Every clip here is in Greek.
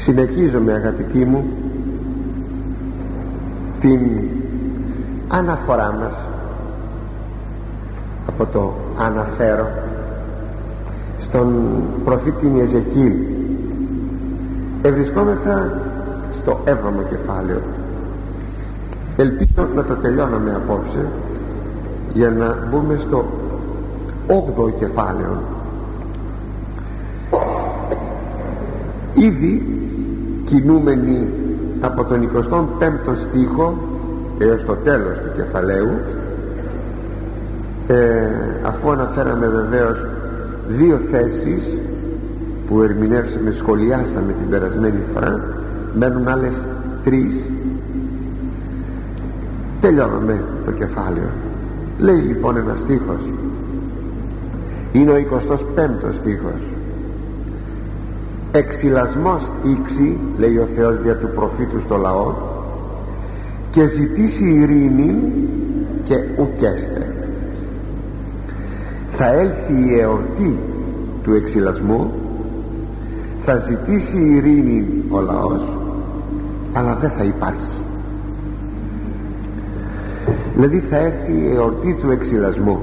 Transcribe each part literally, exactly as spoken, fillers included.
συνεχίζομαι, αγαπητοί μου, την αναφορά μας από το αναφέρω στον προφήτη Εζεκίλ. Ευρισκόμεθα στο έβδομο κεφάλαιο. Ελπίζω να το τελειώναμε απόψε για να μπούμε στο όγδοο κεφάλαιο. Ήδη κινούμενοι από τον εικοστό πέμπτο στίχο έως το τέλος του κεφαλαίου, ε, αφού αναφέραμε βεβαίως δύο θέσεις που ερμηνεύσαμε, σχολιάσαμε την περασμένη φορά, μένουν άλλες τρεις. Τελειώναμε το κεφάλαιο. Λέει λοιπόν ένας στίχος, είναι ο εικοστός πέμπτος στίχος: εξυλασμός ήξη, λέει ο Θεός δια του προφήτου στο λαό, και ζητήσει ειρήνη και ουκέστε. Θα έλθει η εορτή του εξυλασμού, θα ζητήσει ειρήνη ο λαός, αλλά δεν θα υπάρχει. Δηλαδή θα έρθει η εορτή του εξυλασμού.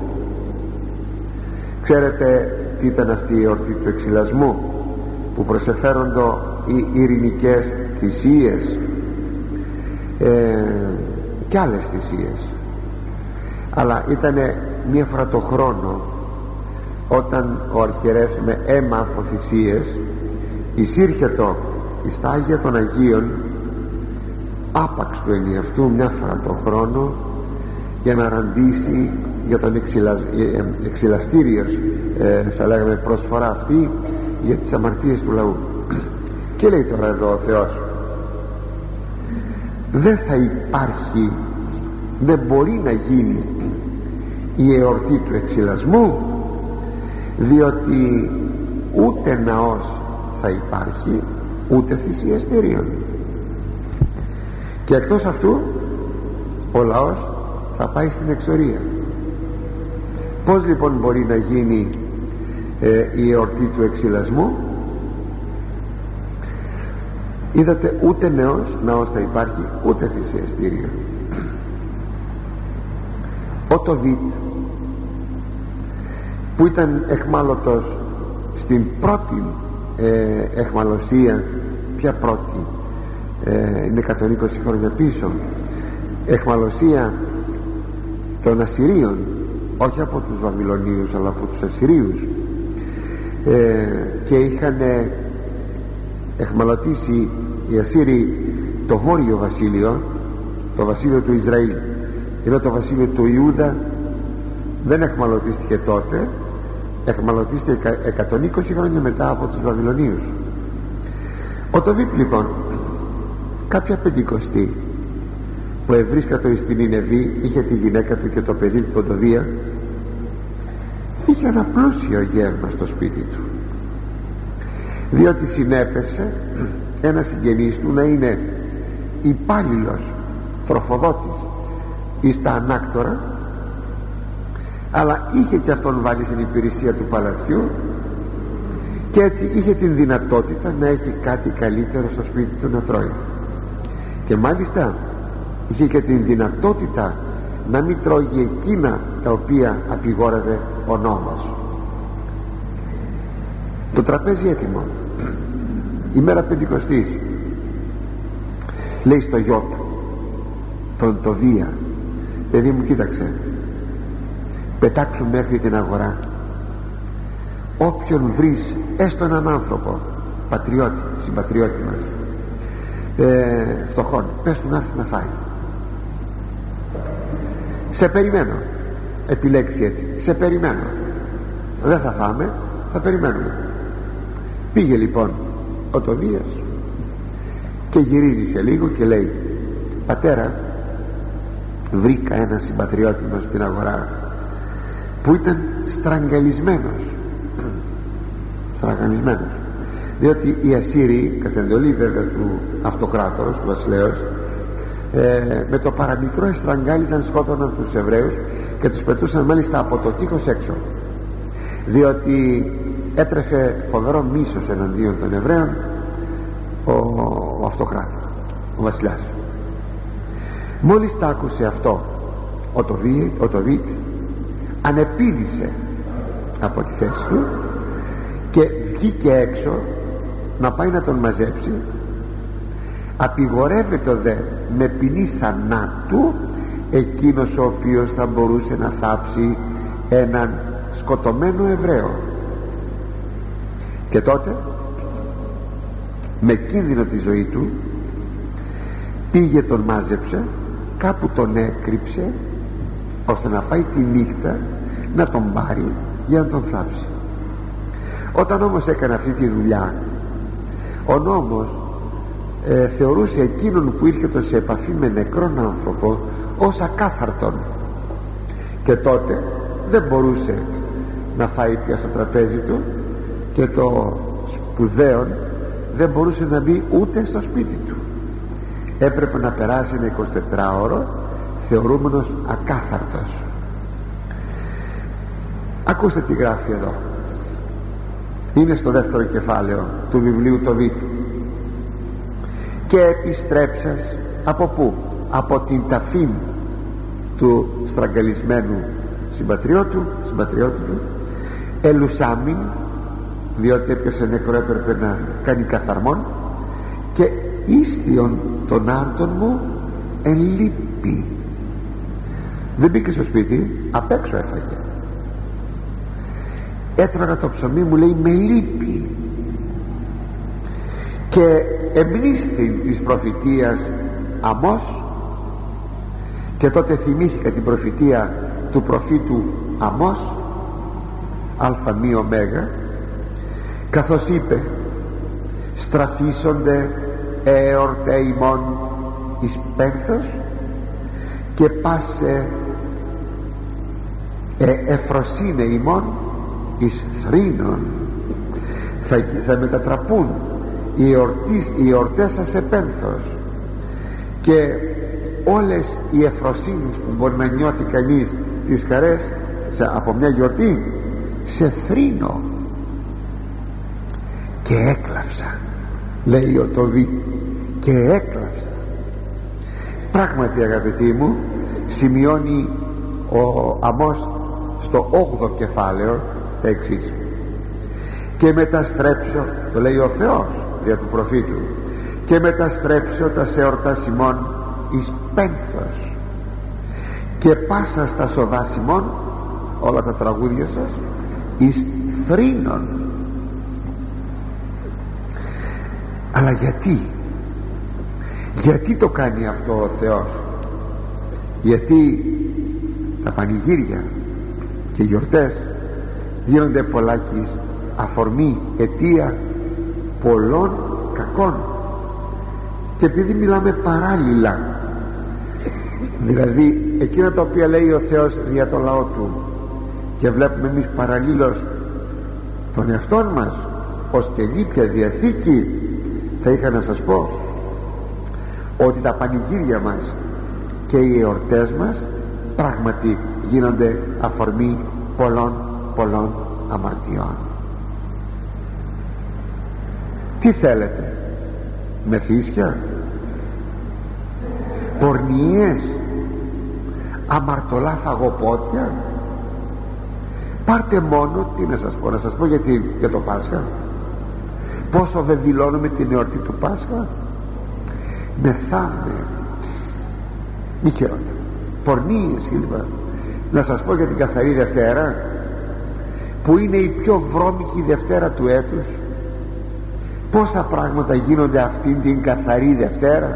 Ξέρετε τι ήταν αυτή η εορτή του εξυλασμού? Που προσεφέρονται οι ειρηνικές θυσίες ε, και άλλες θυσίες, αλλά ήταν μία φορά το χρόνο, όταν ο αρχιερεύς με αίμα από θυσίες εισήρχετο εις τα Άγια των Αγίων άπαξ του ενιαυτού μια φορά το χρόνο, για να ραντίσει για τον εξυλασ... εξυλαστήριο ε, θα λέγαμε προσφορά αυτή για τις αμαρτίες του λαού. Και λέει τώρα εδώ ο Θεός, δεν θα υπάρχει, δεν μπορεί να γίνει η εορτή του εξυλασμού, διότι ούτε ναός θα υπάρχει, ούτε θυσιαστήριον, και εκτός αυτού ο λαός θα πάει στην εξορία. Πώς λοιπόν μπορεί να γίνει ε, η εορτή του εξυλασμού? Είδατε, ούτε νέος ναός θα υπάρχει, ούτε θυσιαστήριο. Ο Τοβίτ, που ήταν εχμάλωτος στην πρώτη ε, εχμαλωσία, ποια πρώτη, ε, είναι εκατόν είκοσι χρόνια πίσω, εχμαλωσία των Ασσυρίων, όχι από τους Βαβυλωνίους αλλά από τους Ασσυρίους, ε, και είχαν εχμαλωτήσει οι Ασσύριοι το βόρειο βασίλειο, το βασίλειο του Ισραήλ, ενώ το βασίλειο του Ιούδα δεν εχμαλωτίστηκε τότε, εχμαλωτίστηκε εκατόν είκοσι χρόνια μετά από τους Βαβυλωνίους. Ο Τοβίτ λοιπόν, κάποια πεντηκοστή που ευρίσκατο εις την Νινεβή, είχε τη γυναίκα του και το παιδί του Ποντοδία, είχε ένα πλούσιο γεύμα στο σπίτι του, διότι συνέπεσε ένα συγγενής του να είναι υπάλληλος τροφοδότης εις τα ανάκτορα, αλλά είχε και αυτόν βάλει στην υπηρεσία του παλατιού, και έτσι είχε την δυνατότητα να έχει κάτι καλύτερο στο σπίτι του να τρώει, και μάλιστα είχε και την δυνατότητα να μην τρώγει εκείνα τα οποία απειγόρευε ο νόμος. Το τραπέζι έτοιμο, ημέρα πεντηκοστής, λέει στο γιο του, τον Τοβία, παιδί μου, κοίταξε, πετάξου μέχρι την αγορά, όποιον βρεις, έστω έναν άνθρωπο πατριώτη, συμπατριώτη μας, ε, φτωχόν, πες του να έρθει να φάει. Σε περιμένω, επιλέξει έτσι, σε περιμένω, δεν θα φάμε, θα περιμένουμε. Πήγε λοιπόν ο Τοβίας και γυρίζει σε λίγο και λέει, πατέρα, βρήκα ένα συμπατριώτη μας στην αγορά που ήταν στραγγαλισμένος στραγγαλισμένος διότι οι Ασσύριοι, κατά εντολή βέβαια του αυτοκράτορος, του βασιλέως, ε, με το παραμικρό εστραγγάλιζαν, σκότωναν τους Εβραίους και τους πετούσαν μάλιστα από το τείχος έξω, διότι έτρεφε φοβερό μίσος εναντίον των Εβραίων ο, ο αυτοκράτορ, ο βασιλιάς. Μόλις τα άκουσε αυτό ο Τοβίτ, ο Τοβίτ ανεπίδησε από τη θέση του και βγήκε έξω να πάει να τον μαζέψει. Απειγορεύεται δε με ποινή θανάτου εκείνος ο οποίος θα μπορούσε να θάψει έναν σκοτωμένο Εβραίο. Και τότε με κίνδυνο τη ζωή του πήγε, τον μάζεψε, κάπου τον έκρυψε ώστε να πάει τη νύχτα να τον πάρει για να τον θάψει. Όταν όμως έκανε αυτή τη δουλειά, ο νόμος ε, θεωρούσε εκείνον που ήρθε σε επαφή με νεκρόν άνθρωπο ως ακάθαρτον, και τότε δεν μπορούσε να φάει πια στο τραπέζι του, και το σπουδαίο δεν μπορούσε να μπει ούτε στο σπίτι του. Έπρεπε να περάσει ένα εικοσιτετράωρο θεωρούμενος ακάθαρτος. Ακούστε τι γράφει εδώ. Είναι στο δεύτερο κεφάλαιο του βιβλίου Τοβίτ. Και επιστρέψας από πού? Από την ταφή του στραγγαλισμένου συμπατριώτου, συμπατριώτου του, ελουσάμιν, διότι έπιασε νεκρό, έπρεπε να κάνει καθαρμόν, και ίστιον τον άρτον μου εν λύπη. Δεν μπήκε στο σπίτι, απ' έξω έφαγε. Έτρωγα το ψωμί μου, λέει, με λύπη. Και εμπνίστη της προφητείας Αμώς, και τότε θυμήθηκα την προφητεία του προφήτου Αμώς, αλφα μη ωμέγα, καθώς είπε: στραφίσονται εορτέ ημών εις πένθος, και πάσε ε, εφροσύνε ημών εις θρήνων. Θα, θα μετατραπούν οι, εορτής, οι εορτές σας σε πένθος, και όλες οι εφροσύνες που μπορεί να νιώθει κανείς τις χαρές σε, από μια γιορτή, σε θρήνο. Και έκλαψα, λέει ο Τοβίτ, και έκλαψα. Πράγματι, αγαπητοί μου, σημειώνει ο Αμώς στο όγδοο κεφάλαιο τα εξής: και μεταστρέψω, το λέει ο Θεός δια του προφήτου, και μεταστρέψω τα εορτάς ημών εις πένθος, και πάσα στα σοδάς ημών, όλα τα τραγούδια σας, εις θρήνων. Αλλά γιατί γιατί το κάνει αυτό ο Θεός? Γιατί τα πανηγύρια και οι γιορτές γίνονται πολλάκις αφορμή, αιτία πολλών κακών. Και επειδή μιλάμε παράλληλα, δηλαδή εκείνα τα οποία λέει ο Θεός για το λαό του, και βλέπουμε εμείς παραλλήλως τον εαυτόν μας ως τελήθεια Διαθήκη, θα είχα να σας πω ότι τα πανηγύρια μας και οι εορτές μας πράγματι γίνονται αφορμή πολλών πολλών αμαρτιών. Τι θέλετε? Μεθύσια, πορνίες, αμαρτωλά φαγοπότια? Πάρτε μόνο, τι να σας πω, να σας πω γιατί, για το Πάσχα, πόσο δεν δηλώνουμε την εορτή του Πάσχα. Μεθάμε, μη χειρότερα, πορνίες κλπ. Να σας πω για την καθαρή Δευτέρα, που είναι η πιο βρώμικη Δευτέρα του έτους. Πόσα πράγματα γίνονται αυτήν την καθαρή Δευτέρα.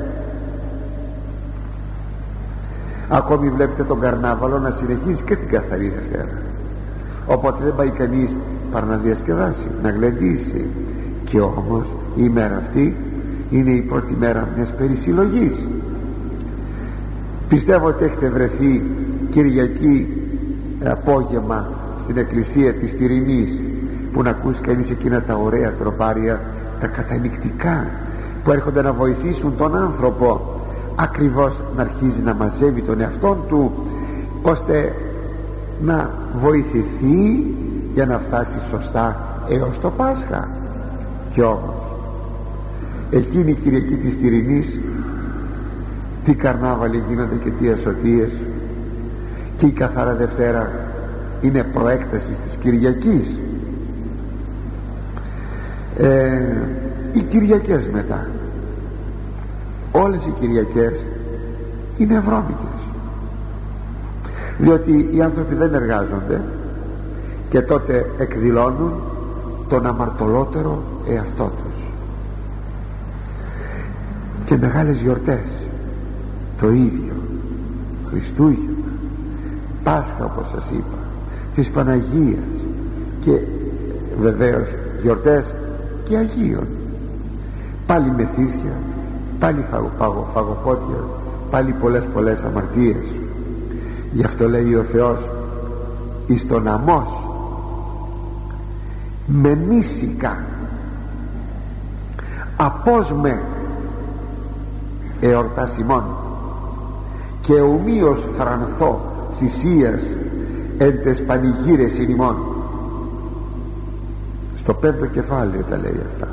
Ακόμη βλέπετε τον καρνάβαλο να συνεχίζει και την καθαρή Δευτέρα. Οπότε δεν πάει κανείς παρά να διασκεδάσει, να γλεντήσει. Και όμως η ημέρα αυτή είναι η πρώτη μέρα μιας περισυλλογής. Πιστεύω ότι έχετε βρεθεί Κυριακή απόγευμα στην εκκλησία της Τυρινής, που να ακούσει κανείς εκείνα τα ωραία τροπάρια, τα κατανυκτικά, που έρχονται να βοηθήσουν τον άνθρωπο ακριβώς να αρχίζει να μαζεύει τον εαυτόν του, ώστε να βοηθηθεί για να φτάσει σωστά έως το Πάσχα. Κι όμως εκείνη η Κυριακή της Τυρινής τι καρνάβαλοι γίνονται και τι ασωτίες, και η Καθαρά Δευτέρα είναι προέκταση της Κυριακής. ε, οι Κυριακές μετά, όλες οι Κυριακές είναι βρώμικες, διότι οι άνθρωποι δεν εργάζονται και τότε εκδηλώνουν τον αμαρτωλότερο εαυτό τους. Και μεγάλες γιορτές το ίδιο, Χριστούγεννα, Πάσχα όπως σας είπα, της Παναγίας, και βεβαίως γιορτές και Αγίων, πάλι μεθύσια, πάλι φαγο, φαγο, φαγοπότια, πάλι πολλές πολλές αμαρτίες. Γι' αυτό λέει ο Θεός εις τον Αμώς με μίσικα απός με εορτάσιμον και ομοίως φρανθώ θυσίας εν τες πανηγύρες ημών. Στο πέμπτο κεφάλαιο τα λέει αυτά.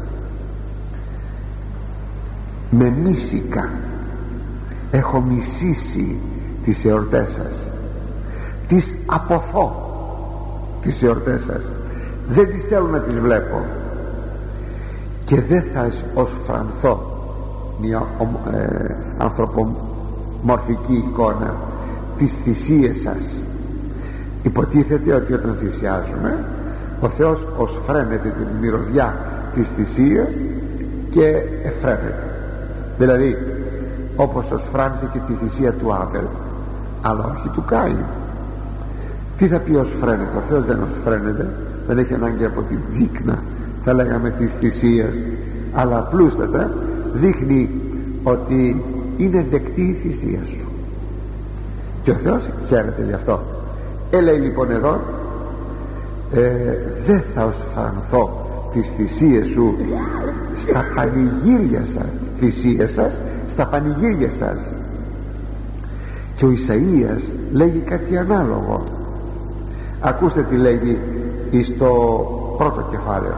Με μίσικα έχω μισήσει τις εορτές σας, τις αποθώ τις εορτές σας, δεν τις θέλω να τις βλέπω, και δεν θα ως φρανθώ, μια ε, ανθρωπομορφική εικόνα, τις θυσίες σας. Υποτίθεται ότι όταν θυσιάζουμε, ο Θεός ως φρένεται την μυρωδιά της θυσίας και εφραίνεται, δηλαδή όπως ως φράνθηκε τη θυσία του Άβελ, αλλά όχι του Κάιν. Τι θα πει ως φραίνεται? Ο Θεός δεν ως φραίνεται, δεν έχει ανάγκη από την τζίκνα, θα λέγαμε, της θυσίας, αλλά απλούστατα δείχνει ότι είναι δεκτή η θυσία σου, και ο Θεός χαίρεται γι' αυτό. Έλεει λοιπόν εδώ, ε, δεν θα ως φρανθώ τις θυσίες σου στα πανηγύρια σας, θυσίες σας στα πανηγύρια σας. Και ο Ισαΐας λέγει κάτι ανάλογο. Ακούστε τι λέγει στο πρώτο κεφάλαιο: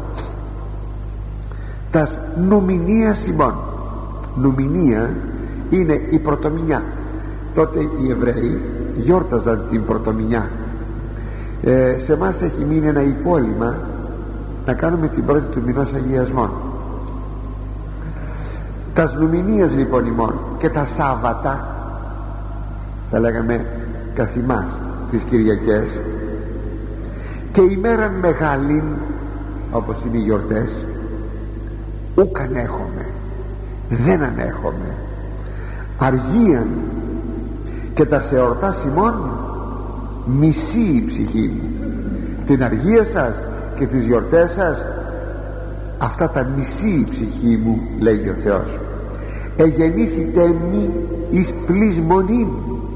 τας νουμηνίας ημών. Νουμηνία είναι η πρωτομηνιά. Τότε οι Εβραίοι γιόρταζαν την πρωτομηνιά. ε, σε εμάς έχει μείνει ένα υπόλοιμα να κάνουμε την πρώτη του μηνός αγιασμών. Τας νουμηνίας λοιπόν ημών, και τα Σάββατα, θα λέγαμε καθημάς τις Κυριακές, και ημέραν μεγάλην, όπως είναι οι γιορτές, ούκ ανέχομαι, δεν ανέχομαι, αργίαν και τα σε εορτάς ημών μισή η ψυχή μου. Την αργία σας και τις γιορτές σας, αυτά τα μισή η ψυχή μου, λέγει ο Θεός. Εγεννήθητε μη εις πλεισμονήν,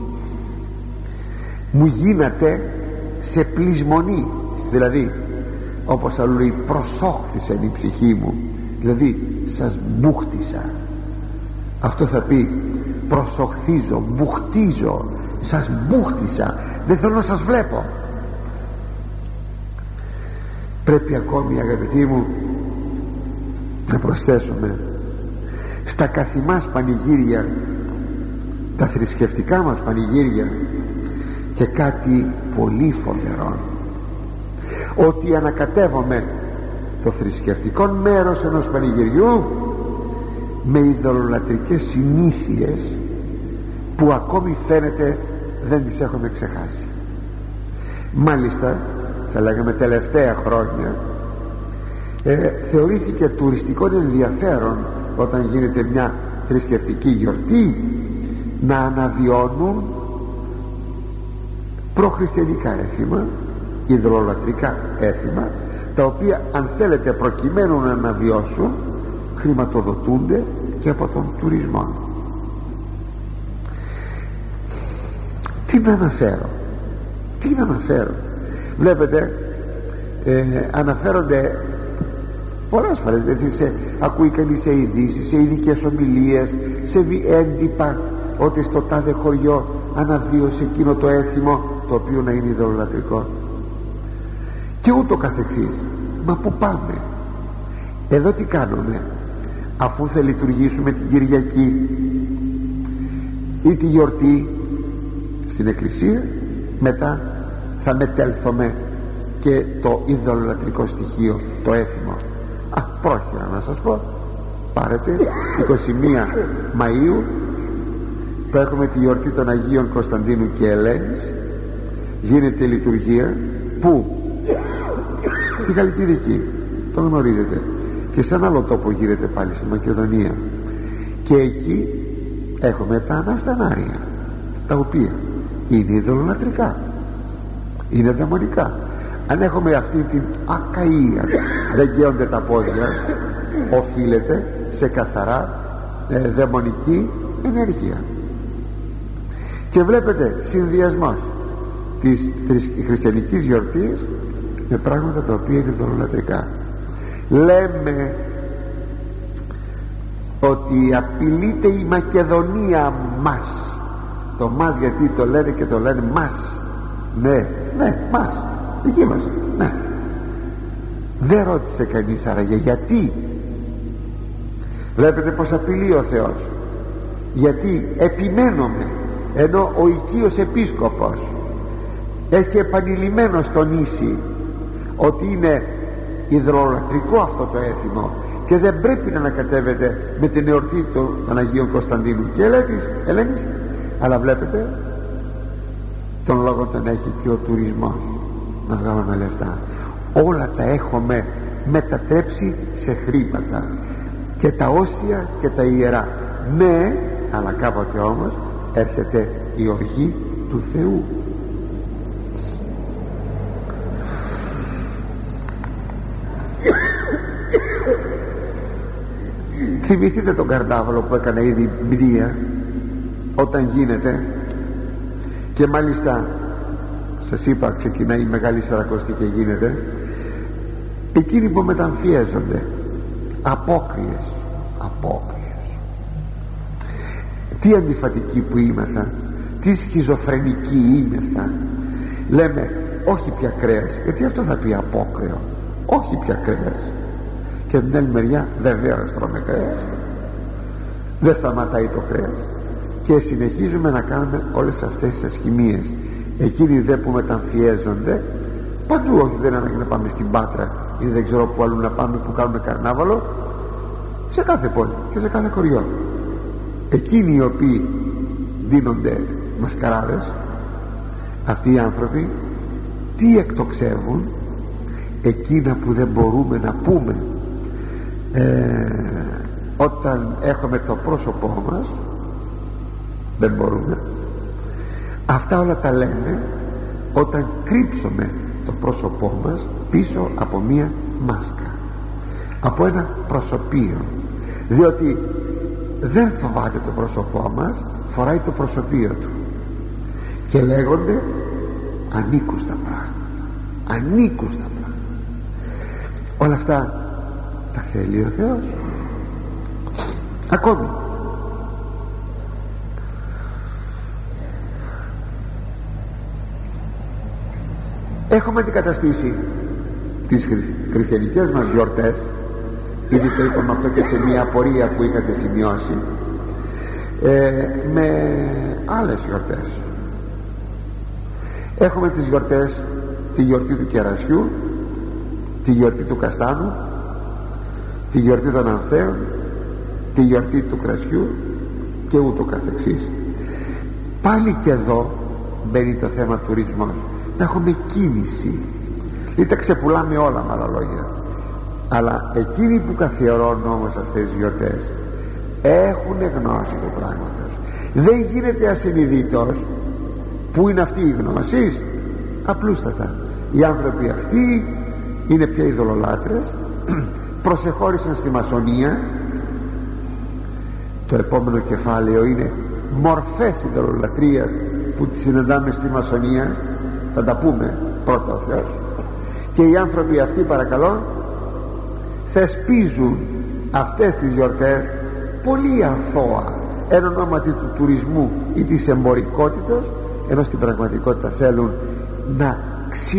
μου γίνατε σε πλεισμονή, δηλαδή όπως αλλού λέει προσόχθησε η ψυχή μου, δηλαδή σας μπούχτισα. Αυτό θα πει προσοχθίζω, μπουχτίζω, σας μπούχτισα, δεν θέλω να σας βλέπω. Πρέπει ακόμη, αγαπητοί μου, να προσθέσουμε στα καθημάς πανηγύρια, τα θρησκευτικά μας πανηγύρια, και κάτι πολύ φοβερό, ότι ανακατεύομαι το θρησκευτικό μέρος ενός πανηγυριού με ειδωλολατρικές συνήθειες που ακόμη φαίνεται δεν τις έχουμε ξεχάσει. Μάλιστα, θα λέγαμε τελευταία χρόνια, ε, θεωρήθηκε τουριστικό ενδιαφέρον, όταν γίνεται μια θρησκευτική γιορτή, να αναβιώνουν προχριστιανικά έθιμα, ειδωλολατρικά έθιμα, τα οποία, αν θέλετε, προκειμένου να αναβιώσουν, χρηματοδοτούνται και από τον τουρισμό. Τι να αναφέρω, τι να αναφέρω. Βλέπετε, ε, αναφέρονται πολλές φορές, δηλαδή σε, ακούει κανείς σε ειδήσεις, σε ειδικές ομιλίες, σε έντυπα, ότι στο τάδε χωριό αναβίωσε εκείνο το έθιμο, το οποίο να είναι ειδωλολατρικό, και ούτω καθεξής. Μα που πάμε? Εδώ τι κάνουμε? αφού θα λειτουργήσουμε την Κυριακή ή τη γιορτή στην εκκλησία, μετά θα μετέλθουμε και το ειδωλολατρικό στοιχείο, το έθιμο. Α, πρόχειρα να σας πω, πάρετε εικοστή πρώτη Μαΐου που έχουμε τη γιορτή των Αγίων Κωνσταντίνου και Ελένης, γίνεται η λειτουργία που στη Χαλκιδική, το γνωρίζετε, και σε ένα άλλο τόπο γίνεται πάλι στη Μακεδονία, και εκεί έχουμε τα αναστανάρια, τα οποία είναι ειδωλολατρικά, είναι δαιμονικά. Αν έχουμε αυτή την ακαΐα, δεν γέονται τα πόδια, οφείλεται σε καθαρά ε, δαιμονική ενέργεια. Και βλέπετε συνδυασμός της χριστιανικής γιορτής με πράγματα τα οποία είναι ειδωλολατρικά. Λέμε ότι απειλείται η Μακεδονία μας. Το μας γιατί το λένε και το λένε μας. Ναι, ναι, μας, δική μας, ναι. Δεν ρώτησε κανείς άραγε γιατί. Βλέπετε πως απειλεί ο Θεός, γιατί επιμένουμε, ενώ ο οικείος επίσκοπος έχει επανειλημμένος τονίσει ότι είναι ειδωλολατρικό αυτό το έθιμο και δεν πρέπει να ανακατεύεται με την εορτή των Αγίων Κωνσταντίνου και Ελένης, αλλά βλέπετε τον λόγο τον έχει και ο τουρισμός, να βγάλουμε λεφτά. Όλα τα έχουμε μετατρέψει σε χρήματα, και τα όσια και τα ιερά. Ναι, αλλά κάποτε όμως έρχεται η οργή του Θεού. Θυμηθείτε τον καρνάβαλο που έκανε ήδη μνήα, όταν γίνεται, και μάλιστα σας είπα ξεκινάει η Μεγάλη Σαρακοστή και γίνεται, εκείνοι που μεταμφιέζονται, απόκριες, απόκριες, τι αντιφατικοί που είμεθα, τι σχιζοφρενικοί είμεθα. Λέμε όχι πια κρέας, γιατί αυτό θα πει απόκριο, όχι πια κρέας, και από την άλλη μεριά βεβαίως τρώμε κρέας, δεν σταματάει το κρέας, και συνεχίζουμε να κάνουμε όλες αυτές τις ασχημίες. Εκείνοι δε που μεταμφιέζονται παντού, όχι δεν είναι ανάγκη να πάμε στην Πάτρα ή δεν ξέρω που αλλού να πάμε που κάνουμε καρνάβαλο, σε κάθε πόλη και σε κάθε χωριό. Εκείνοι οι οποίοι δίνονται μασκαράδες, αυτοί οι άνθρωποι τι εκτοξεύουν? Εκείνα που δεν μπορούμε να πούμε ε, όταν έχουμε το πρόσωπό μας, δεν μπορούμε. Αυτά όλα τα λένε όταν κρύψουμε το πρόσωπό μας πίσω από μία μάσκα, από ένα προσωπείο, διότι δεν φοβάται το πρόσωπό μας, φοράει το προσωπείο του, και λέγονται ανήκουστα πράγματα, ανήκουστα πράγματα. Όλα αυτά τα θέλει ο Θεός? Ακόμη έχουμε αντικαταστήσει τις χριστιανικές μας γιορτές, ήδη το είπαμε αυτό και σε μια απορία που είχατε σημειώσει, ε, με άλλες γιορτές. Έχουμε τις γιορτές, τη γιορτή του κερασιού, τη γιορτή του καστάνου, τη γιορτή των ανθέων, τη γιορτή του κρασιού και ούτω καθεξής. Πάλι και εδώ μπαίνει το θέμα τουρισμός, να έχουμε κίνηση, ή τα ξεπουλάμε όλα με άλλα λόγια. Αλλά εκείνοι που καθιερώνουν όμως αυτές τις γιορτές έχουν γνώση του πράγματος. Δεν γίνεται ασυνειδήτως. Πού είναι αυτή η γνώση? Απλούστατα οι άνθρωποι αυτοί είναι πια ειδωλολάτρες, προσεχώρησαν στη μασονία. Το επόμενο κεφάλαιο είναι μορφές ειδωλολατρίας που τις συναντάμε στη μασονία, θα τα πούμε πρώτα ο Θεός. Και οι άνθρωποι αυτοί, παρακαλώ, θεσπίζουν αυτές τις γιορτές πολύ αθώα εν ονόματι του τουρισμού ή της εμπορικότητας, ενώ στην πραγματικότητα θέλουν να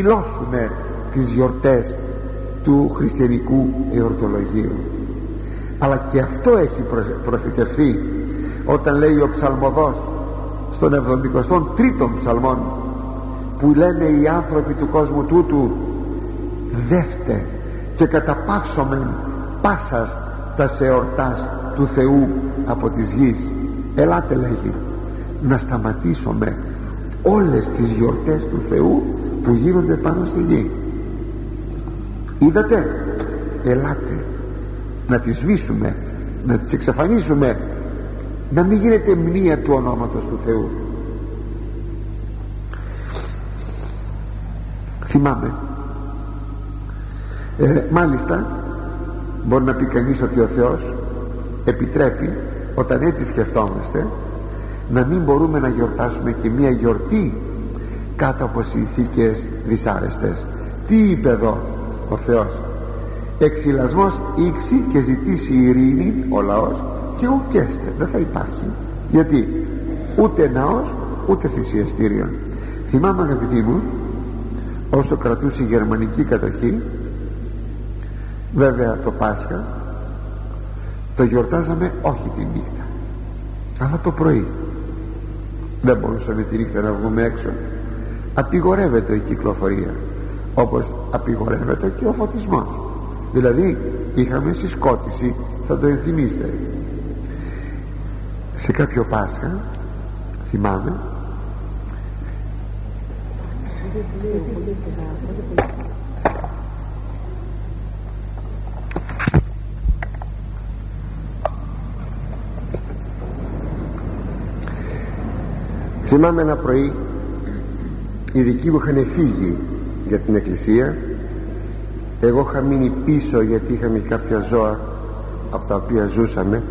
ξυλώσουν τις γιορτές του χριστιανικού εορτολογίου. αλλά και αυτό έχει προφητευθεί όταν λέει ο ψαλμοδός στον εβδομηκοστό τρίτον ψαλμόν, που λένε οι άνθρωποι του κόσμου τούτου, δεύτε και καταπαύσομεν πάσας τας εορτάς του Θεού από της γης. Ελάτε, λέγει, να σταματήσουμε όλες τις γιορτές του Θεού που γίνονται πάνω στη γη. Είδατε, ελάτε να τις σβήσουμε, να τις εξαφανίσουμε, να μην γίνεται μνήα του ονόματος του Θεού. Θυμάμαι ε, μάλιστα μπορεί να πει κανείς ότι ο Θεός επιτρέπει, όταν έτσι σκεφτόμαστε, να μην μπορούμε να γιορτάσουμε και μία γιορτή κάτω από συνθήκες δυσάρεστες. Τι είπε εδώ ο Θεός? Εξυλασμός ήξη και ζητήσει ειρήνη ο λαός και ουκέστε. Δεν θα υπάρχει. Γιατί? Ούτε ναός ούτε θυσιαστήριο. Θυμάμαι, αγαπητοί μου, όσο κρατούσε η γερμανική κατοχή, βέβαια το Πάσχα το γιορτάζαμε όχι τη νύχτα, αλλά το πρωί. Δεν μπορούσαμε τη νύχτα να βγούμε έξω. Απειγορεύεται η κυκλοφορία, όπως απειγορεύεται και ο φωτισμός. Δηλαδή είχαμε συσκότηση, θα το ενθυμίστε. Σε κάποιο Πάσχα θυμάμαι θυμάμαι ένα πρωί οι δικοί μου είχαν φύγει για την εκκλησία, εγώ είχα μείνει πίσω γιατί είχαμε κάποια ζώα από τα οποία ζούσαμε,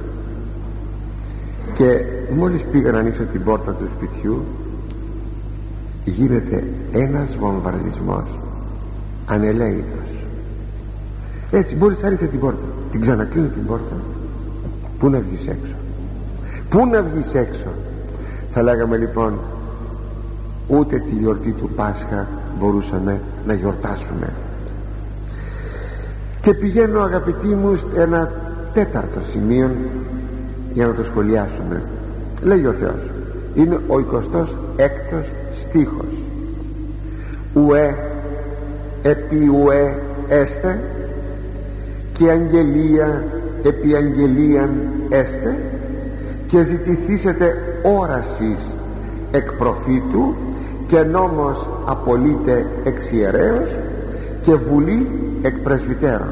και μόλις πήγα να ανοίξω την πόρτα του σπιτιού γίνεται ένας βομβαρδισμός ανελαίητος. Έτσι, μόλις άνοιξε την πόρτα, την ξανακλείνω την πόρτα, πού να βγεις έξω, πού να βγεις έξω. Θα λέγαμε λοιπόν, ούτε τη γιορτή του Πάσχα μπορούσαμε να γιορτάσουμε. Και πηγαίνω, αγαπητοί μου, σε ένα τέταρτο σημείο για να το σχολιάσουμε. Λέει ο Θεός, είναι ο εικοστός έκτος στίχος, ουε επί ουε έστε και αγγελία επί αγγελίαν έστε, και ζητηθήσετε όρασης εκ προφήτου και νόμος απολύτε εξ ιερέως και βουλή εκ πρεσβυτέρων.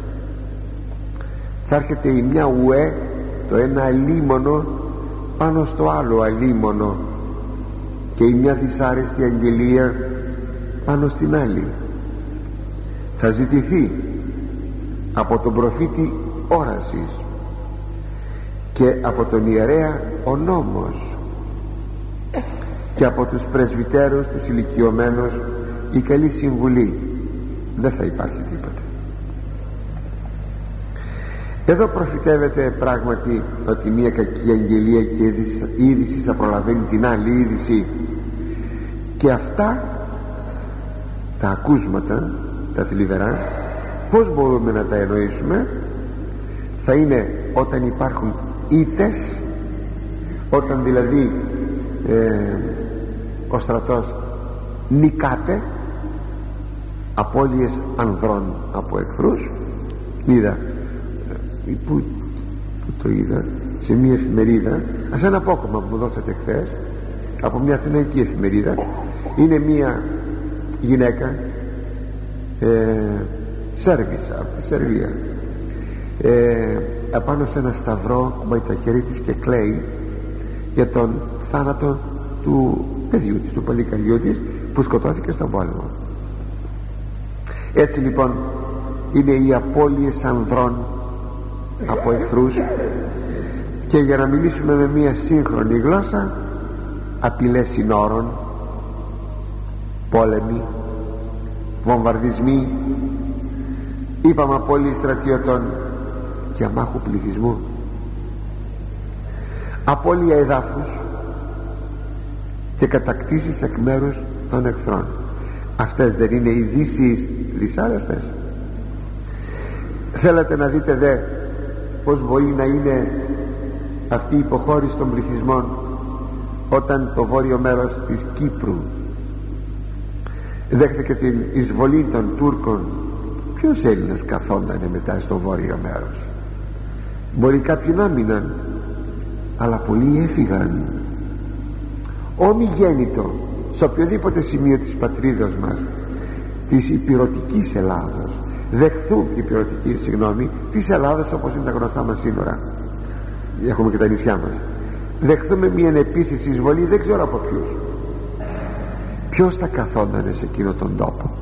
Θα έρχεται η μια ουέ, το ένα αλίμονο πάνω στο άλλο αλίμονο, και η μια δυσάρεστη αγγελία πάνω στην άλλη. Θα ζητηθεί από τον προφήτη όρασης και από τον ιερέα ο νόμος και από τους πρεσβυτέρους, τους ηλικιωμένους, η καλή συμβουλή. Δεν θα υπάρχει τίποτα. Εδώ προφητεύεται πράγματι ότι μια κακή αγγελία και είδηση θα προλαβαίνει την άλλη είδηση, και αυτά τα ακούσματα, τα θλιβερά, πώς μπορούμε να τα εννοήσουμε? Θα είναι όταν υπάρχουν ήττες, όταν δηλαδή ε, ο στρατός νικάται, απώλειες ανδρών από εχθρούς. Είδα ε, που, που το είδα σε μια εφημερίδα, ας ένα απόκομμα που μου δώσατε χθες από μια αθηναϊκή εφημερίδα. Είναι μια γυναίκα ε, Σέρβισσα από τη Σερβία, ε, απάνω σε ένα σταυρό κουμπάει τα χέρια της και κλαίει για τον θάνατο του παιδιού της, του παλικαριού της, που σκοτώθηκε στον πόλεμο. Έτσι λοιπόν είναι οι απώλειες ανδρών από εχθρούς, και για να μιλήσουμε με μια σύγχρονη γλώσσα, απειλές συνόρων, πόλεμοι, βομβαρδισμοί, είπαμε απώλειες στρατιωτών και αμάχου πληθυσμού, απώλεια εδάφους και κατακτήσεις εκ μέρους των εχθρών. Αυτές δεν είναι ειδήσεις δυσάρεστες? Θέλετε να δείτε δε πως μπορεί να είναι αυτή η υποχώρηση των πληθυσμών όταν το βόρειο μέρος της Κύπρου δέχτηκε την εισβολή των Τούρκων. Ποιος Έλληνας καθόντανε μετά στο βόρειο μέρος? Μπορεί κάποιοι να μείναν, αλλά πολλοί έφυγαν. Ομιγέννητο σε οποιοδήποτε σημείο της πατρίδος μας, της υπηρωτικής Ελλάδος, δεχθούν υπηρωτική, συγγνώμη, της Ελλάδος όπως είναι τα γνωστά μας σύνορα, έχουμε και τα νησιά μας, δεχθούμε μια επίθεση εισβολή, δεν ξέρω από ποιους. Ποιος θα καθόντανε σε εκείνο τον τόπο?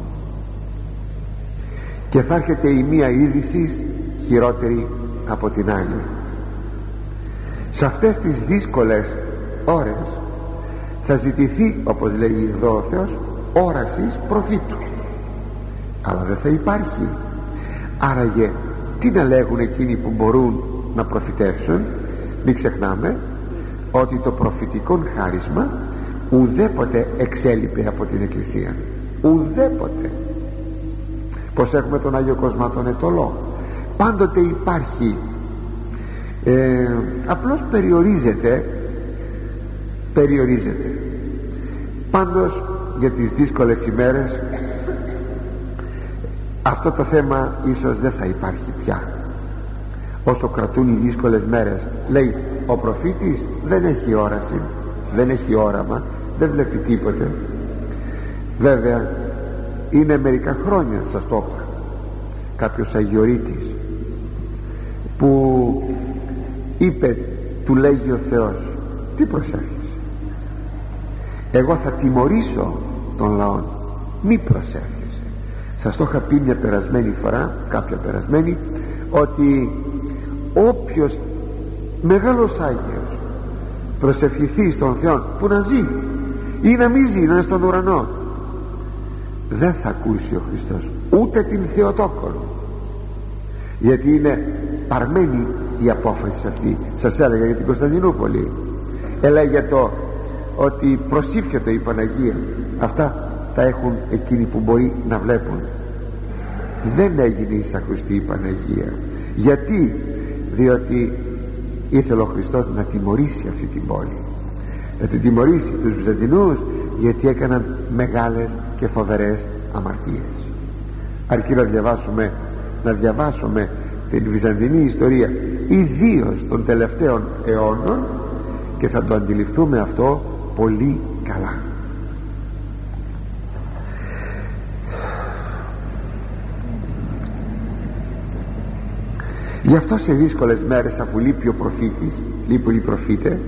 Και θα έρχεται η μία είδηση χειρότερη από την άλλη. Σε αυτές τις δύσκολες ώρες θα ζητηθεί, όπως λέει εδώ ο Θεός, όρασης προφήτου, αλλά δεν θα υπάρχει. Άραγε τι να λέγουν εκείνοι που μπορούν να προφητεύσουν? Μην ξεχνάμε ότι το προφητικό χάρισμα ουδέποτε εξέλιπε από την Εκκλησία, ουδέποτε. Πως έχουμε τον Άγιο Κοσμάτων Ετωλό, πάντοτε υπάρχει, ε, απλώς περιορίζεται περιορίζεται πάντως για τις δύσκολες ημέρες αυτό το θέμα ίσως δεν θα υπάρχει πια. Όσο κρατούν οι δύσκολες μέρες, λέει, ο προφήτης δεν έχει όραση, δεν έχει όραμα, δεν βλέπει τίποτε. Βέβαια είναι μερικά χρόνια, σας το είπα, κάποιος Αγιορείτης που είπε, του λέγει ο Θεός, τι προσέχεις? Εγώ θα τιμωρήσω τον λαό, μη προσέχεις. Σας το είχα πει μια περασμένη φορά, κάποια περασμένη, ότι όποιος μεγάλος Άγιος προσευχηθεί στον Θεό που να ζει ή να μην ζει, να είναι στον ουρανό, δεν θα ακούσει ο Χριστός ούτε την Θεοτόκον, γιατί είναι παρμένη η απόφαση αυτή. Σας έλεγα για την Κωνσταντινούπολη, έλεγε το ότι προσήφιωτο η Παναγία. Αυτά τα έχουν εκείνοι που μπορεί να βλέπουν. Δεν έγινε εισακουστή η Παναγία. Γιατί? Διότι ήθελε ο Χριστός να τιμωρήσει αυτή την πόλη, να την τιμωρήσει τους Βυζαντινούς, γιατί έκαναν μεγάλες και φοβερές αμαρτίες. Αρκεί να διαβάσουμε να διαβάσουμε την βυζαντινή ιστορία, ιδίως των τελευταίων αιώνων, και θα το αντιληφθούμε αυτό πολύ καλά. Γι' αυτό σε δύσκολες μέρες, αφού λείπει ο προφήτης, λείπουν οι προφήτε,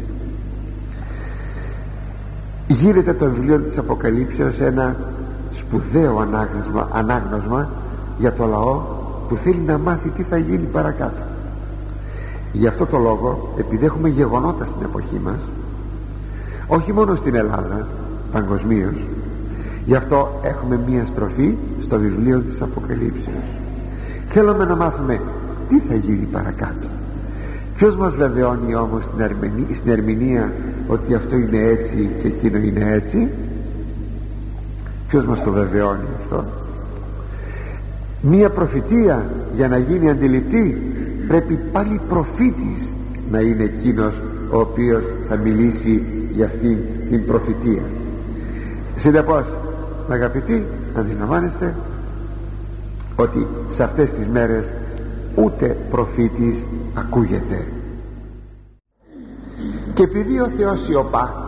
γίνεται το βιβλίο της Αποκαλύψεως ένα σπουδαίο ανάγνωσμα, ανάγνωσμα για το λαό που θέλει να μάθει τι θα γίνει παρακάτω. Γι' αυτό το λόγο, επειδή έχουμε γεγονότα στην εποχή μας, όχι μόνο στην Ελλάδα, παγκοσμίως, γι' αυτό έχουμε μία στροφή στο βιβλίο της Αποκαλύψεως. Θέλουμε να μάθουμε τι θα γίνει παρακάτω. Ποιος μας βεβαιώνει όμως στην, ερμηνεία, στην ερμηνεία ότι αυτό είναι έτσι και εκείνο είναι έτσι? Ποιος μας το βεβαιώνει αυτό? Μία προφητεία για να γίνει αντιληπτή, πρέπει πάλι προφήτης να είναι εκείνος ο οποίος θα μιλήσει για αυτήν την προφητεία. Συνεπώς, αγαπητοί, αντιλαμβάνεστε ότι σε αυτές τις μέρες ούτε προφήτης ακούγεται. Και επειδή ο Θεός σιωπά,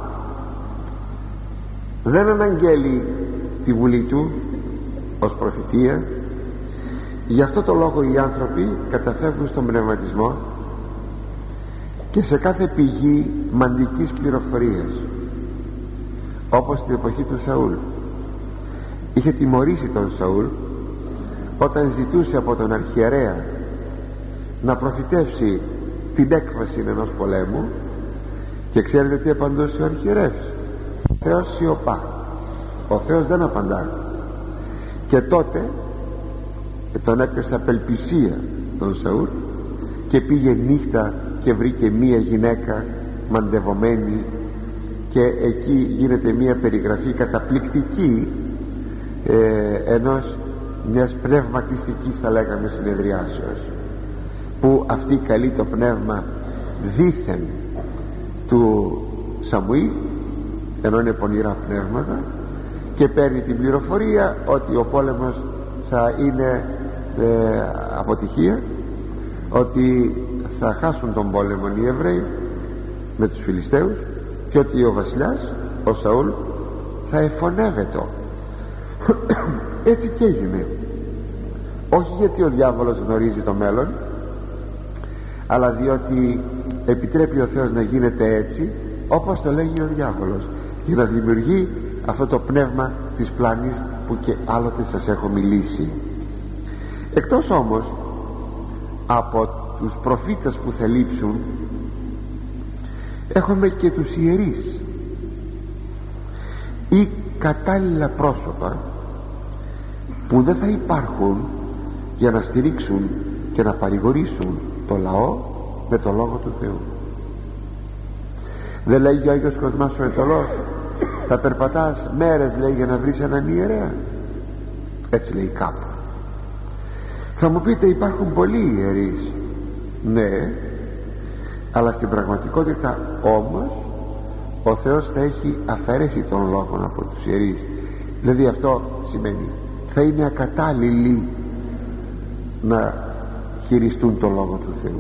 δεν αναγγέλει τη βουλή του ως προφητεία, γι' αυτό το λόγο οι άνθρωποι καταφεύγουν στον πνευματισμό και σε κάθε πηγή μαντικής πληροφορίας, όπως στην εποχή του Σαούλ. Είχε τιμωρήσει τον Σαούλ όταν ζητούσε από τον αρχιερέα να προφητεύσει την έκβαση ενός πολέμου, και ξέρετε τι απαντούσε ο αρχιερεύς? Ο Θεός σιωπά, ο Θεός δεν απαντά. Και τότε τον έπιασε απελπισία τον Σαούλ και πήγε νύχτα και βρήκε μία γυναίκα μαντευωμένη, και εκεί γίνεται μία περιγραφή καταπληκτική ε, ενός μιας πνευματιστικής, θα λέγαμε, συνεδριάσεως, που αυτή καλεί το πνεύμα δήθεν του Σαμουήλ, ενώ είναι πονηρά πνεύματα, και παίρνει την πληροφορία ότι ο πόλεμος θα είναι ε, αποτυχία, ότι θα χάσουν τον πόλεμο οι Εβραίοι με τους Φιλιστέους, και ότι ο βασιλιάς, ο Σαούλ, θα εφωνεύεται. Έτσι και έγινε, όχι γιατί ο διάβολος γνωρίζει το μέλλον, αλλά διότι επιτρέπει ο Θεός να γίνεται έτσι όπως το λέγει ο διάβολος, για να δημιουργεί αυτό το πνεύμα της πλάνης που και άλλοτε σας έχω μιλήσει. Εκτός όμως από τους προφήτες που θα λείψουν, έχουμε και τους ιερείς ή κατάλληλα πρόσωπα που δεν θα υπάρχουν για να στηρίξουν και να παρηγορήσουν το λαό με το Λόγο του Θεού. Δεν λέγει ο Άγιος Κοσμάς ο Αιτωλός, θα περπατάς μέρες, λέει, για να βρεις έναν ιερέα? Έτσι λέει κάπου. Θα μου πείτε, υπάρχουν πολλοί ιερείς. Ναι, αλλά στην πραγματικότητα όμως ο Θεός θα έχει αφαιρέσει τον λόγο από τους ιερείς. Δηλαδή αυτό σημαίνει θα είναι ακατάλληλοι να χειριστούν τον Λόγο του Θεού.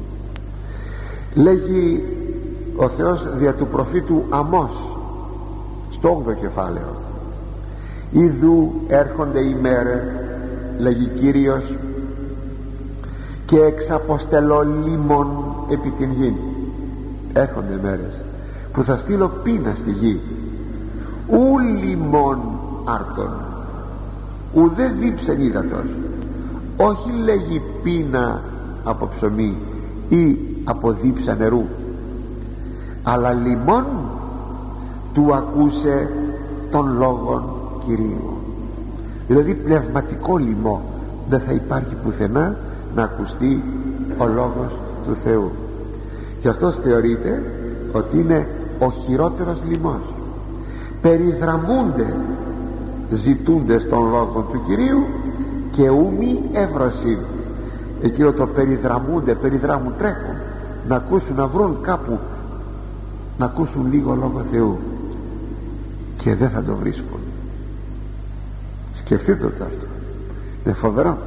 Λέγει ο Θεός δια του προφήτου Αμώς στο όγδοο κεφάλαιο, «Ιδού έρχονται οι μέρες, λέγει Κύριος, και εξαποστελώ λίμων επί την γη». Έρχονται μέρες που θα στείλω πείνα στη γη, ου λίμων άρτων, ουδέ δίψεν ύδατος. Όχι, λέγει, πείνα από ψωμί ή από δίψα νερού, αλλά λιμών του ακούσε των λόγων Κυρίου. Δηλαδή πνευματικό λοιμό, δεν θα υπάρχει πουθενά να ακουστεί ο λόγος του Θεού, και αυτός θεωρείται ότι είναι ο χειρότερος λοιμός. Περιδραμούνται ζητούντες των λόγων του Κυρίου και ούμοι εύρωση. Εκείνο το περιδραμούνται, περιδράμουν, τρέχουν να ακούσουν, να βρουν κάπου να ακούσουν λίγο λόγο Θεού, και δεν θα το βρίσκουν. Σκεφτείτε το αυτό, είναι φοβερό.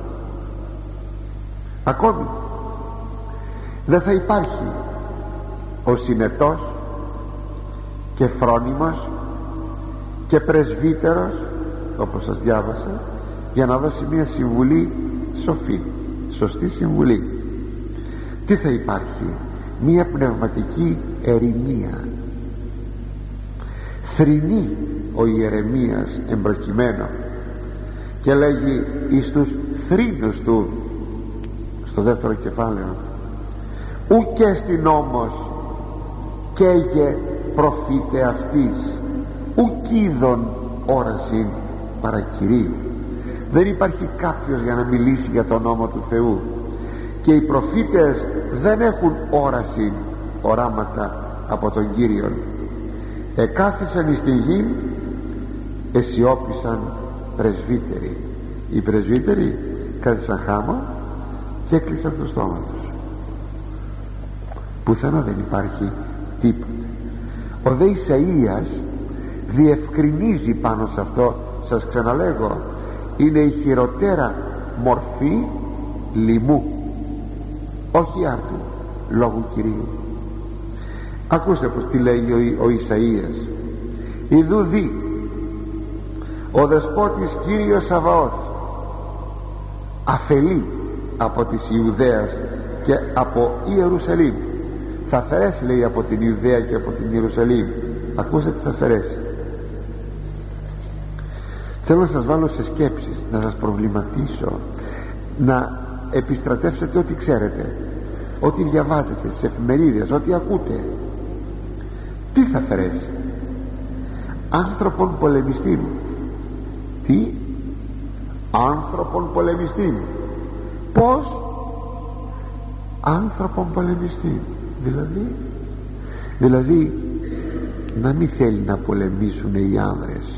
Ακόμη δεν θα υπάρχει ο συνετός και φρόνιμος και πρεσβύτερος, όπως σας διάβασα, για να δώσει μια συμβουλή σοφή, σωστή συμβουλή. Τι θα υπάρχει? Μια πνευματική ερημία. Θρηνεί ο Ιερεμίας εμπροκειμένο και λέγει εις τους θρήνους του στο δεύτερο κεφάλαιο, ουκ στην όμως καίγε προφήτε αυτής, ουκ είδον όρασιν παρακυρίου. Δεν υπάρχει κάποιος για να μιλήσει για τον νόμο του Θεού, και οι προφήτες δεν έχουν όραση, οράματα από τον Κύριον. Εκάθισαν εις τη γη, εσιώπησαν πρεσβύτεροι. Οι πρεσβύτεροι κάθισαν χάμα και έκλεισαν το στόμα τους. Πουθενά δεν υπάρχει τίποτα. Ο δε Ισαΐας διευκρινίζει πάνω σε αυτό. Σας ξαναλέγω, είναι η χειροτέρα μορφή λοιμού, όχι άρτου, λόγου Κυρίου. Ακούστε πως τι λέει ο, ο Ισαΐας. Ιδού δει ο δεσπότης Κύριος Σαβαώθ αφελεί από της Ιουδαίας και από Ιερουσαλήμ. Θα αφαιρέσει, λέει, από την Ιουδαία και από την Ιερουσαλήμ. Ακούστε τι θα αφαιρέσει. Θέλω να σας βάλω σε σκέψεις, να σας προβληματίσω, να επιστρατεύσετε ό,τι ξέρετε, ό,τι διαβάζετε στις εφημερίδες, ό,τι ακούτε. Τι θα αφαιρέσει? Άνθρωπον πολεμιστή. Τι? Άνθρωπον πολεμιστή. Πώς? Άνθρωπον πολεμιστή. Δηλαδή δηλαδή να μην θέλει να πολεμήσουν οι άνδρες.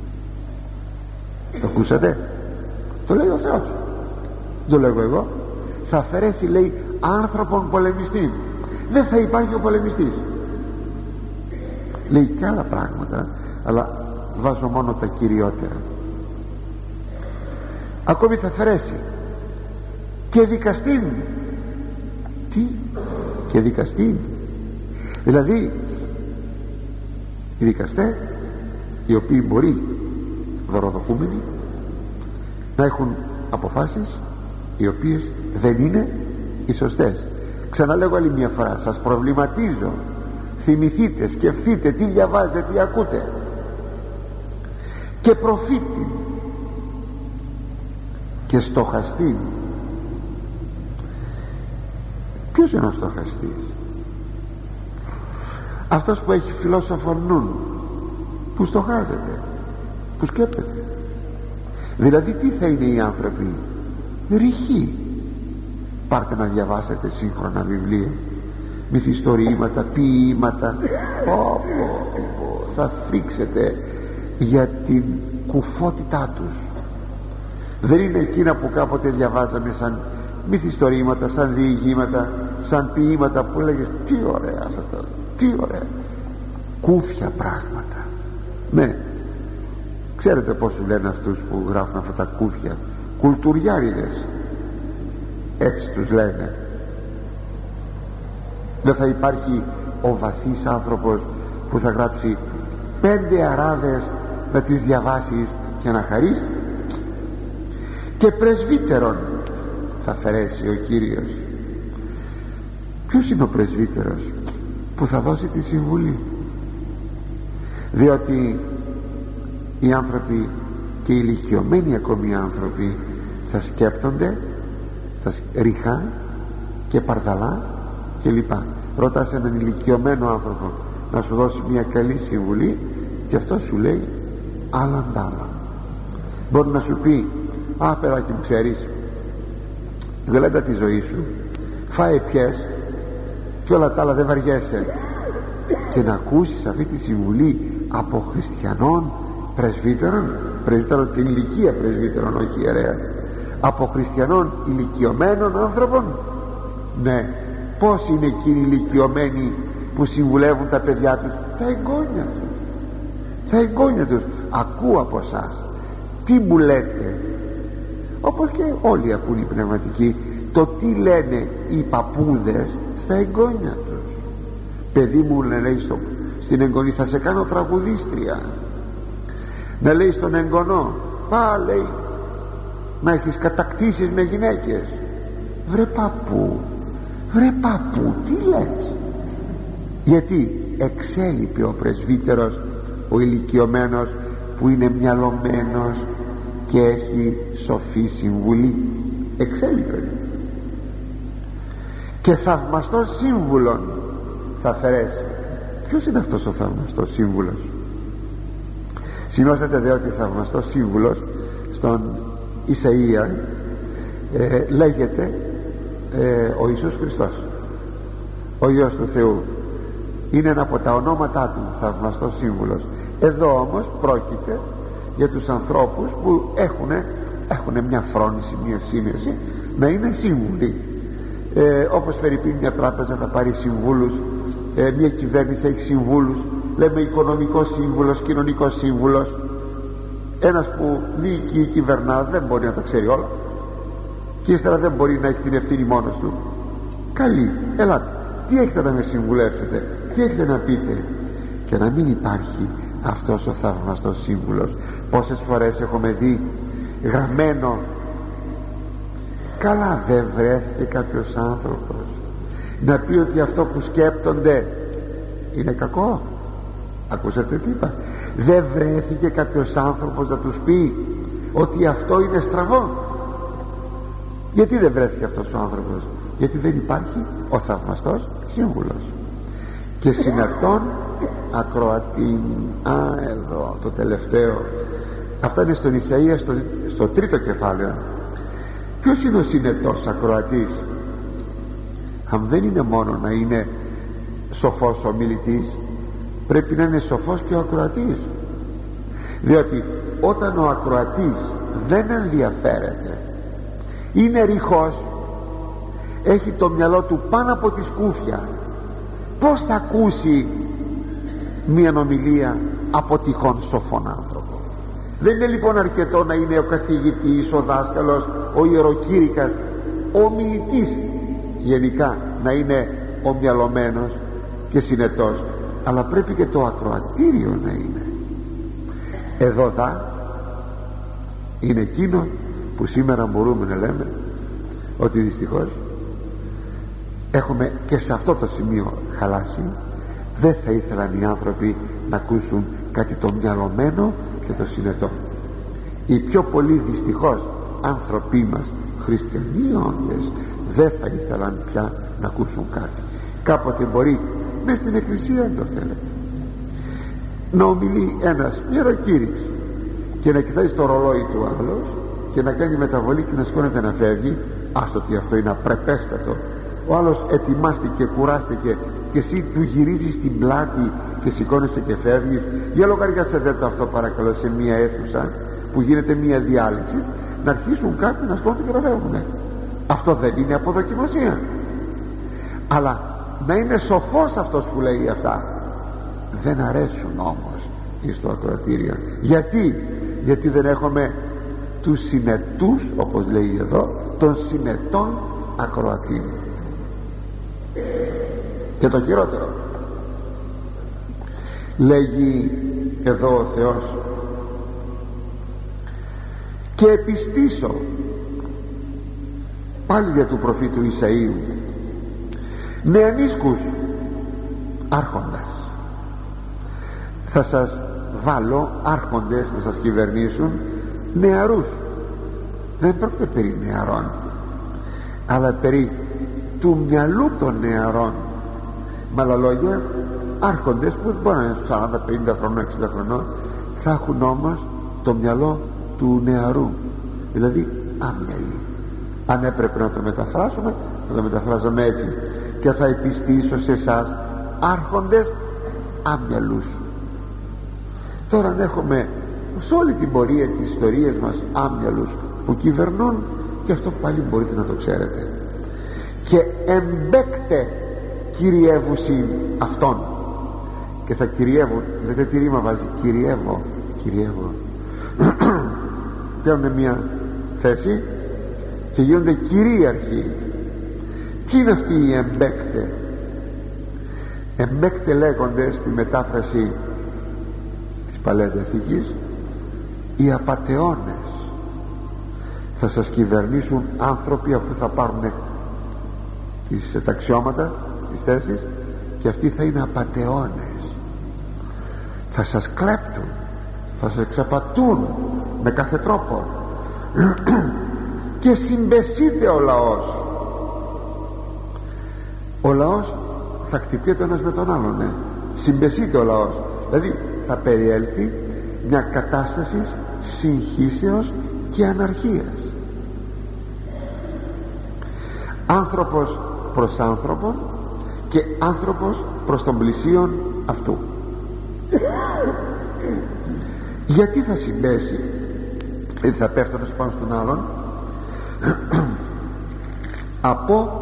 Το ακούσατε? Το λέει ο Θεός, το λέγω εγώ. Θα αφαιρέσει, λέει, άνθρωπον πολεμιστή. Δεν θα υπάρχει ο πολεμιστής. Λέει και άλλα πράγματα, αλλά βάζω μόνο τα κυριότερα. Ακόμη θα αφαιρέσει και δικαστήν. Τι? Και δικαστήν. Δηλαδή οι δικαστές, οι οποίοι μπορεί δωροδοκούμενοι να έχουν αποφάσεις οι οποίες δεν είναι οι σωστές. Ξαναλέγω άλλη μια φορά, σας προβληματίζω, θυμηθείτε, σκεφτείτε τι διαβάζετε, τι ακούτε. Και προφήτη και στοχαστή. Ποιος είναι ο στοχαστής? Αυτός που έχει φιλόσοφο νου, που στοχάζεται, που σκέπτεται. Δηλαδή τι θα είναι οι άνθρωποι? Ρηχοί. Πάρτε να διαβάσετε σύγχρονα βιβλία, μυθιστορήματα, ποίηματα. Πω, πω, πω, θα φρίξετε για την κουφότητά τους. Δεν είναι εκείνα που κάποτε διαβάζαμε σαν μυθιστορήματα, σαν διηγήματα, σαν ποίηματα που λέγες τι ωραία αυτά, τι ωραία. Κούφια πράγματα. Ναι, ξέρετε πως λένε αυτούς που γράφουν αυτά τα κούφια? Κουλτουριάριδες, έτσι τους λένε. Δεν θα υπάρχει ο βαθύς άνθρωπος που θα γράψει πέντε αράδες να τις διαβάσεις και να χαρείς? Και πρεσβύτερον θα αφαιρέσει ο Κύριος. Ποιος είναι ο πρεσβύτερος? Που θα δώσει τη συμβουλή. Διότι οι άνθρωποι και οι ηλικιωμένοι ακόμη άνθρωποι θα σκέπτονται, θα ρηχά και παρδαλά και λοιπά. Ρωτάς έναν ηλικιωμένο άνθρωπο να σου δώσει μια καλή συμβουλή και αυτό σου λέει άλλα αντ' άλλα. Μπορεί να σου πει α, παιδάκι μου, ξέρεις, γλέντα τη ζωή σου, φάε πιες και όλα τα άλλα, δεν βαριέσαι. Και να ακούσεις αυτή τη συμβουλή από χριστιανών πρεσβύτερων, πρεσβύτερων την ηλικία, πρεσβύτερων, όχι ιερέα, από χριστιανών ηλικιωμένων άνθρωπων. Ναι, πώς είναι εκείνοι οι ηλικιωμένοι που συμβουλεύουν τα παιδιά τους? Τα εγγόνια τους, τα εγγόνια τους. Ακούω από εσάς, τι μου λέτε? Όπως και όλοι ακούν οι πνευματικοί το τι λένε οι παππούδες στα εγγόνια τους. Παιδί μου, να λέει στο, στην εγγονή, θα σε κάνω τραγουδίστρια. Να λέει στον εγγονό, πά, λέει, να έχεις κατακτήσεις με γυναίκες. Βρε παππού, βρε παππού, τι λες? Γιατί εξέλιπε ο πρεσβύτερος, ο ηλικιωμένος, που είναι μυαλωμένος και έχει σοφή συμβουλή. Εξέλιπε. Και θαυμαστός σύμβουλον θα αφαιρέσει. Ποιος είναι αυτός ο θαυμαστός σύμβουλος? Σημειώσατε δε ότι θαυμαστός σύμβουλος στον Ισαΐα ε, λέγεται ε, ο Ιησούς Χριστός, ο Υιός του Θεού. Είναι ένα από τα ονόματά του, θαυμαστός σύμβουλος. Εδώ όμως πρόκειται για τους ανθρώπους που έχουν, έχουν μια φρόνηση, μια σύνεση να είναι σύμβουλοι. ε, όπως φερειπίν μια τράπεζα θα πάρει συμβούλους, ε, μια κυβέρνηση έχει συμβούλους, λέμε οικονομικός σύμβουλος, κοινωνικός σύμβουλος. Ένας που διοικεί ή κυβερνά δεν μπορεί να τα ξέρει όλα και ύστερα δεν μπορεί να έχει την ευθύνη μόνος του. Καλή, ελάτε, τι έχετε να με συμβουλεύσετε, τι έχετε να πείτε? Και να μην υπάρχει αυτός ο θαυμαστός σύμβουλος. Πόσες φορές έχουμε δει γραμμένο, καλά, δεν βρέθηκε κάποιος άνθρωπος να πει ότι αυτό που σκέπτονται είναι κακό? Ακούσατε τι είπα? Δεν βρέθηκε κάποιος άνθρωπος να τους πει ότι αυτό είναι στραβό. Γιατί δεν βρέθηκε αυτός ο άνθρωπος? Γιατί δεν υπάρχει ο θαυμαστός σύμβουλος. Και συνατών ακροατήν. Α, εδώ το τελευταίο, αυτά είναι στον Ισαΐα, στο, στο τρίτο κεφάλαιο. Ποιος είναι ο συνετός ακροατής? Αν δεν είναι μόνο να είναι σοφός ο μιλητής, πρέπει να είναι σοφός και ο ακροατής. Διότι όταν ο ακροατής δεν ενδιαφέρεται, είναι ρηχός, έχει το μυαλό του πάνω από τη σκούφια, πως θα ακούσει μία ομιλία από τυχόν σοφόν άνθρωπο? Δεν είναι λοιπόν αρκετό να είναι ο καθηγητής, ο δάσκαλος, ο ιεροκήρυκας, ο μιλητής γενικά να είναι ομυαλωμένος και συνετός, αλλά πρέπει και το ακροατήριο να είναι. Εδώ θα είναι εκείνο που σήμερα μπορούμε να λέμε ότι δυστυχώς έχουμε και σε αυτό το σημείο χαλάσει. Δεν θα ήθελαν οι άνθρωποι να ακούσουν κάτι το μυαλωμένο και το συνετό. Οι πιο πολλοί δυστυχώς άνθρωποι μας, χριστιανοί όντες, δεν θα ήθελαν πια να ακούσουν κάτι. Κάποτε μπορεί μες στην εκκλησία, αν το θέλετε, να ομιλεί ένας ιεροκήρυξ και να κοιτάει στο ρολόι του άλλος και να κάνει μεταβολή και να σηκώνεται να φεύγει. Άστο ότι αυτό είναι απρεπέστατο. Ο άλλος ετοιμάστηκε, κουράστηκε και εσύ του γυρίζεις την πλάτη και σηκώνεσαι και φεύγεις. Για λογαριασέ δε το αυτό παρακαλώ σε μια αίθουσα που γίνεται μια διάλεξη, να αρχίσουν κάποιοι να σηκώνονται και να φεύγουν. Αυτό δεν είναι αποδοκιμασία? Αλλά να είναι σοφός αυτός που λέει αυτά. Δεν αρέσουν όμως στο ακροατήριο. Γιατί? Γιατί δεν έχουμε τους συνετούς, όπως λέει εδώ, των συνετών ακροατήριων. Και το χειρότερο, λέγει εδώ ο Θεός, και επιστήσω, πάλι για του προφήτου Ισαΐου, νεανίσκους άρχοντας. Θα σας βάλω άρχοντες να σας κυβερνήσουν, νεαρούς. Δεν πρόκειται περί νεαρών, αλλά περί του μυαλού των νεαρών. Με άλλα λόγια, άρχοντες που μπορεί να είναι σαράντα, πενήντα χρονών, εξήντα χρονών, θα έχουν όμως το μυαλό του νεαρού, δηλαδή άμυαλοι. Αν έπρεπε να το μεταφράσουμε, θα το μεταφράζουμε έτσι: και θα επιστήσω σε εσάς άρχοντες άμυαλους. Τώρα αν έχουμε σε όλη την πορεία της ιστορίας μας άμυαλους που κυβερνούν, και αυτό πάλι μπορείτε να το ξέρετε, και εμπέκτε κυριεύουσιν αυτόν. Και θα κυριεύουν, δεν τι ρήμα βάζει, κυριεύω, κυριεύω παίρνουν μια θέση και γίνονται κυρίαρχοι. Ποιοι είναι αυτοί οι εμπέκτε? Εμπέκτε λέγονται στη μετάφραση της Παλαιάς Διαθήκης οι απατεώνες. Θα σας κυβερνήσουν άνθρωποι αφού θα πάρουν τις ταξιώματα, τις θέσεις, και αυτοί θα είναι απατεώνες. Θα σας κλέπτουν, θα σας εξαπατούν με κάθε τρόπο και συμπεσείται ο λαός. Ο λαός θα χτυπιέται ένας με τον άλλον, ναι. Συμπεσείται ο λαός, δηλαδή θα περιέλθει μια κατάσταση συγχύσεως και αναρχίας. Άνθρωπος προς άνθρωπον και άνθρωπος προς τον πλησίον αυτού. Γιατί θα συμπέσει? Γιατί θα πέφτουν πάνω στον άλλον από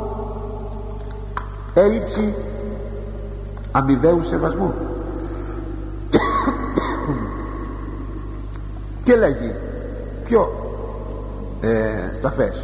έλλειψη αμοιβαίου σεβασμού. Και λέγει πιο ε, σταφές: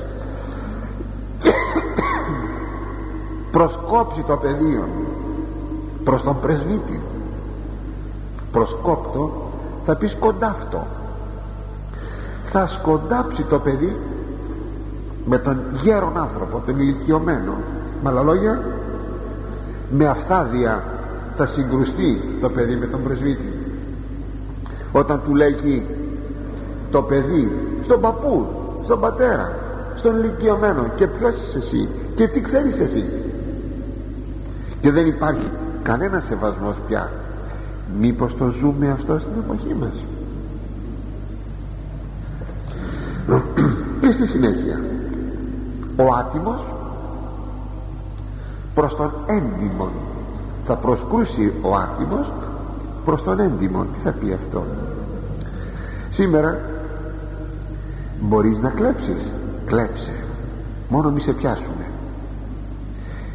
προσκόψει το πεδίο προς τον πρεσβύτη. Προσκόπτω θα πει σκοντάφτω. Θα σκοντάψει το παιδί με τον γέρον άνθρωπο, τον ηλικιωμένο. Με άλλα λόγια, με αυθάδεια θα συγκρουστεί το παιδί με τον πρεσβύτη. Όταν του λέγει το παιδί στον παππού, στον πατέρα, στον ηλικιωμένο, και ποιος είσαι εσύ και τι ξέρεις εσύ, και δεν υπάρχει κανένα σεβασμός πια. Μήπως το ζούμε αυτό στην εποχή μας? Και στη συνέχεια, ο άτιμος προς τον έντιμον. Θα προσκρούσει ο άτιμος προς τον έντιμον. Τι θα πει αυτό? Σήμερα μπορείς να κλέψεις, κλέψε, μόνο μη σε πιάσουνε.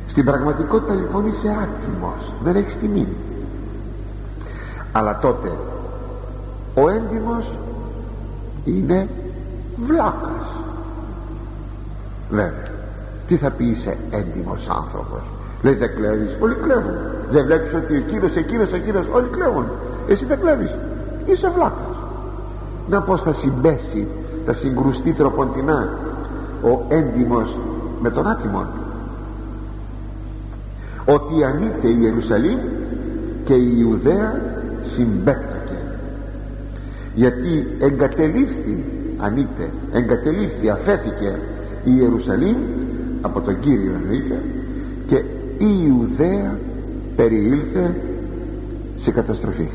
Στην πραγματικότητα λοιπόν είσαι άτιμος, δεν έχεις τιμή. Αλλά τότε ο έντιμος είναι βλάκας. Βέβαια, τι θα πει είσαι έντιμος άνθρωπος? Λέει δεν κλέβεις, όλοι κλέβουν. Δεν βλέπεις ότι εκείνος, εκείνος, εκείνος, όλοι κλέβουν, εσύ δεν κλέβεις, είσαι βλάκας. Να πως θα συμπέσει, θα συγκρουστεί τροποντινά ο έντιμος με τον άτιμον? Ότι ανήτε η Ιερουσαλήμ και η Ιουδαία συμπέπτωκε, γιατί εγκατελείφθη, ανήτε, εγκατελείφθη, αφέθηκε η Ιερουσαλήμ από τον Κύριο εννοείται, και η Ιουδαία περιήλθε σε καταστροφή.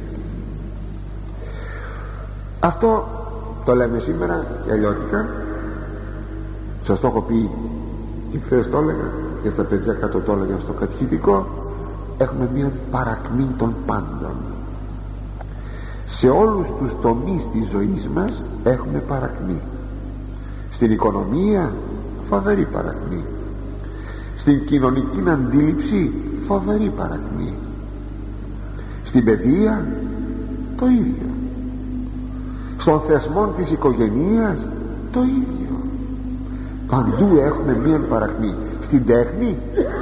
Αυτό το λέμε σήμερα και αλλιώτικα. Σας το έχω πει και χθες το έλεγα και στα παιδιά κάτω το έλεγα στο κατηχητικό. Έχουμε μια παρακμή των πάντων. Σε όλους τους τομείς της ζωής μας έχουμε παρακμή. Στην οικονομία φοβερή παρακμή, στην κοινωνική αντίληψη φοβερή παρακμή, στην παιδεία το ίδιο, στον θεσμό της οικογενείας το ίδιο. Παντού έχουμε μία παρακμή. Στην τέχνη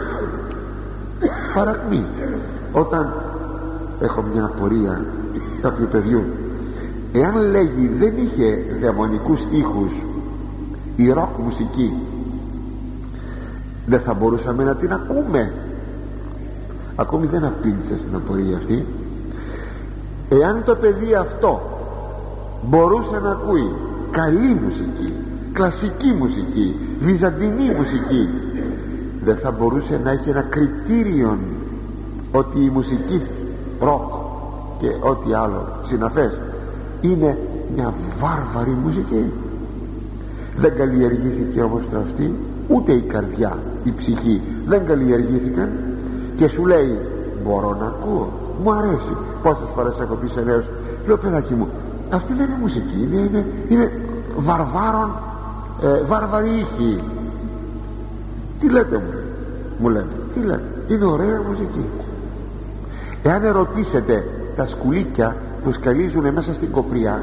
παρακμή. Όταν έχω μια απορία κάποιου παιδιού, εάν λέγει δεν είχε δαιμονικούς ήχους η ροκ μουσική, δεν θα μπορούσαμε να την ακούμε? Ακόμη δεν απήντησα στην απορία αυτή. Εάν το παιδί αυτό μπορούσε να ακούει καλή μουσική, κλασική μουσική, βυζαντινή μουσική, δεν θα μπορούσε να έχει ένα κριτήριο ότι η μουσική ροκ και ό,τι άλλο συναφές είναι μια βάρβαρη μουσική? Δεν καλλιεργήθηκε όμως το αυτή, ούτε η καρδιά, η ψυχή δεν καλλιεργήθηκαν, και σου λέει μπορώ να ακούω, μου αρέσει. Πόσες φορές έχω πει σε νέους, λέω παιδάκι μου, αυτή δεν είναι μουσική, είναι, είναι, είναι βαρβάρων, ε, βάρβαροι ήχοι. Τι λέτε μου, μου λένε, τι λέτε, είναι ωραία μουσική. Εάν ερωτήσετε τα σκουλίκια που σκαλίζουν μέσα στην Κοπριά,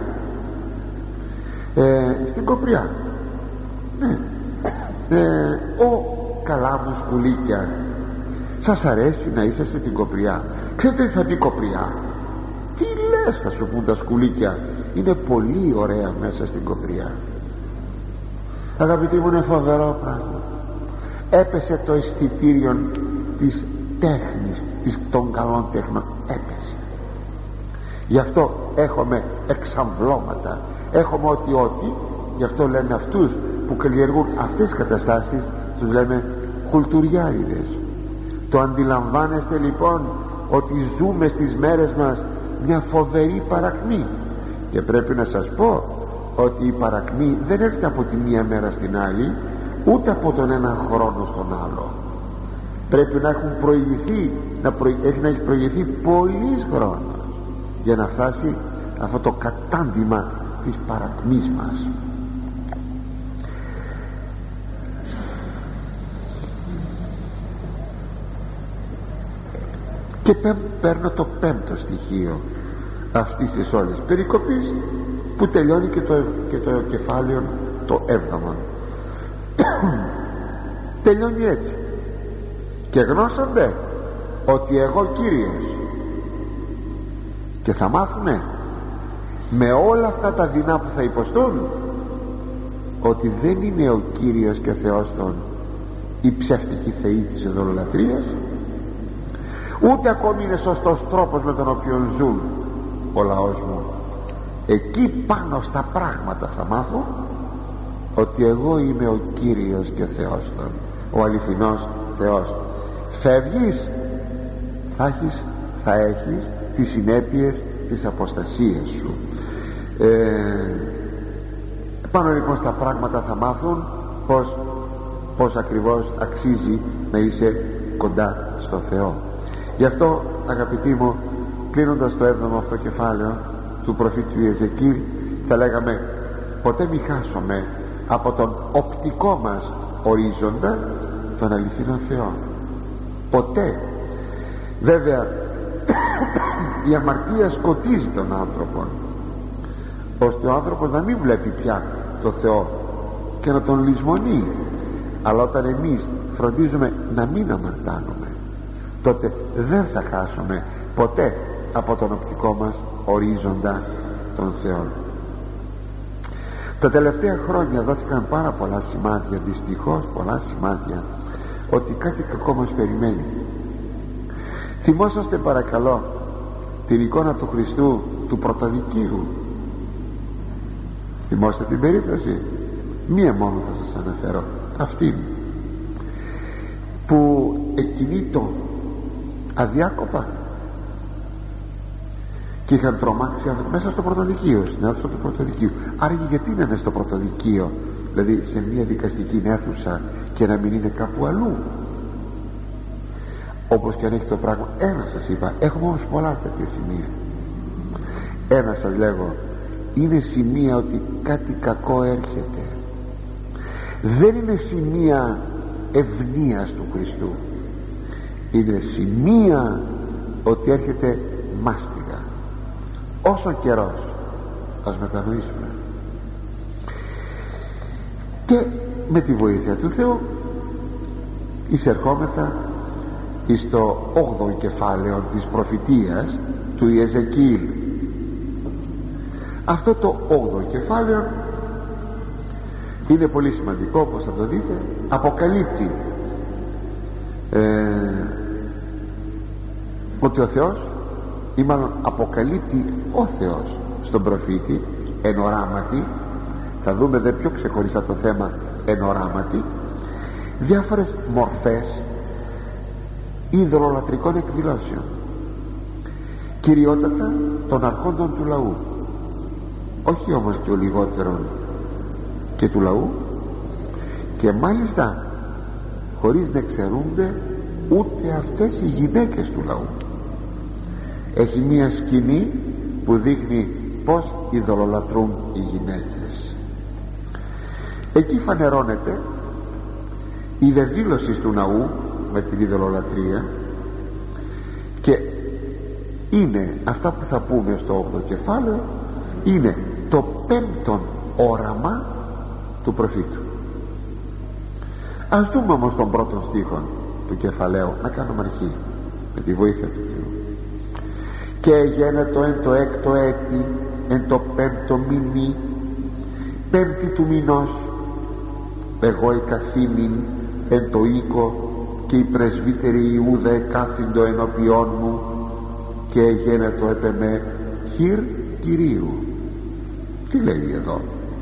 ε, στην Κοπριά, ναι, ε, ο καλά μου σκουλίκια, σας αρέσει να είσαστε στην Κοπριά? Ξέρετε τι θα πει Κοπριά? Τι λες, θα σου πούν τα σκουλίκια, είναι πολύ ωραία μέσα στην Κοπριά. Αγαπητοί μου, είναι φοβερό πράγμα. Έπεσε το αισθητήριο της τέχνης, της, των καλών τέχνων, έπεσε. Γι' αυτό έχουμε εξαμβλώματα, έχουμε ό,τι ό,τι. Γι' αυτό λέμε αυτούς που καλλιεργούν αυτές τις καταστάσεις, τους λέμε κουλτουριάριδες. Το αντιλαμβάνεστε λοιπόν ότι ζούμε στις μέρες μας μια φοβερή παρακμή? Και πρέπει να σας πω ότι η παρακμή δεν έρχεται από τη μία μέρα στην άλλη, ούτε από τον ένα χρόνο στον άλλο. Πρέπει να έχουν προηγηθεί, να προη... έχει να έχει προηγηθεί πολύς χρόνος για να φτάσει αυτό το κατάντημα της παρακμής μας. Και παίρνω το πέμπτο στοιχείο αυτής της όλης περικοπής, που τελειώνει και το, και το κεφάλαιο το έβδομο. Τελειώνει έτσι: και γνώσονται ότι εγώ Κύριος. Και θα μάθουνε με όλα αυτά τα δεινά που θα υποστούν ότι δεν είναι ο Κύριος και Θεός των οι ψεύτικοι θεοί της ειδωλολατρίας, ούτε ακόμη είναι σωστός τρόπος με τον οποίο ζουν ο λαός μου. Εκεί πάνω στα πράγματα θα μάθω ότι εγώ είμαι ο Κύριος και Θεός των, ο αληθινός Θεός. Φεύγεις, θα έχεις, θα έχεις τις συνέπειες της αποστασίας σου. ε, πάνω λοιπόν στα πράγματα θα μάθουν πως, πως ακριβώς αξίζει να είσαι κοντά στο Θεό. Γι' αυτό αγαπητοί μου, κλείνοντας το έβδομο αυτό κεφάλαιο του προφήτου Ιεζεκίλ, θα λέγαμε ποτέ μη χάσουμε από τον οπτικό μας ορίζοντα τον αληθινό Θεό. ποτέ. Βέβαια η αμαρτία σκοτίζει τον άνθρωπο, ώστε ο άνθρωπος να μην βλέπει πια το Θεό και να τον λησμονεί. Αλλά όταν εμείς φροντίζουμε να μην αμαρτάνουμε, τότε δεν θα χάσουμε ποτέ από τον οπτικό μας ορίζοντα των Θεών. Τα τελευταία χρόνια δόθηκαν πάρα πολλά σημάδια, δυστυχώς πολλά σημάδια, ότι κάτι κακό μας περιμένει. Θυμόσαστε παρακαλώ την εικόνα του Χριστού του πρωτοδικείου? Θυμόστε την περίπτωση? Μία μόνο θα σας αναφέρω, αυτήν που εκκινήτω αδιάκοπα και είχαν τρομάξει μέσα στο πρωτοδικείο, στην αίθουσα του πρωτοδικείου. Άρα γιατί είναι μέσα στο πρωτοδικείο, δηλαδή σε μια δικαστική αίθουσα, και να μην είναι κάπου αλλού? Όπως και αν έχει το πράγμα, ένα σας είπα, έχουμε όμως πολλά τέτοια σημεία. Ένα σας λέγω, είναι σημεία ότι κάτι κακό έρχεται. Δεν είναι σημεία ευνοίας του Χριστού, είναι σημεία ότι έρχεται μάστιγα. Όσο καιρός, ας μετανοήσουμε. Και με τη βοήθεια του Θεού εισερχόμεθα στο όγδοο κεφάλαιο της προφητείας του Ιεζεκιήλ. Αυτό το όγδοο κεφάλαιο είναι πολύ σημαντικό, όπως θα το δείτε. Αποκαλύπτει ε, ότι ο Θεός, ή μάλλον αποκαλύπτει ο Θεός στον προφήτη εν οράματι. Θα δούμε δε πιο ξεχωριστά το θέμα εν οράματι, διάφορες μορφές ειδωλολατρικών εκδηλώσεων, κυριότατα των αρχόντων του λαού, όχι όμως και ο λιγότερων και του λαού, και μάλιστα χωρίς να εξαιρούνται ούτε αυτές οι γυναίκες του λαού. Έχει μία σκηνή που δείχνει πως ειδωλολατρούν οι γυναίκες. Εκεί φανερώνεται η δεδήλωση του ναού με την ειδωλολατρία, και είναι αυτά που θα πούμε στο όγδοο κεφάλαιο, είναι το πέμπτον όραμα του προφήτου. Ας δούμε όμως τον πρώτον στίχο του κεφαλαίου, να κάνουμε αρχή με τη βοήθεια του Θεού. Και γένετο εν το έκτο έτη, εν το πέμπτο μηνύ, πέμπτη του μηνός, εγώ η καθήμην εν το οίκο, και οι πρεσβύτεροι Ιούδα εκάθυντο ενώπιόν μου, και γένετο επ' εμέ χειρ Κυρίου. Τι λέει εδώ?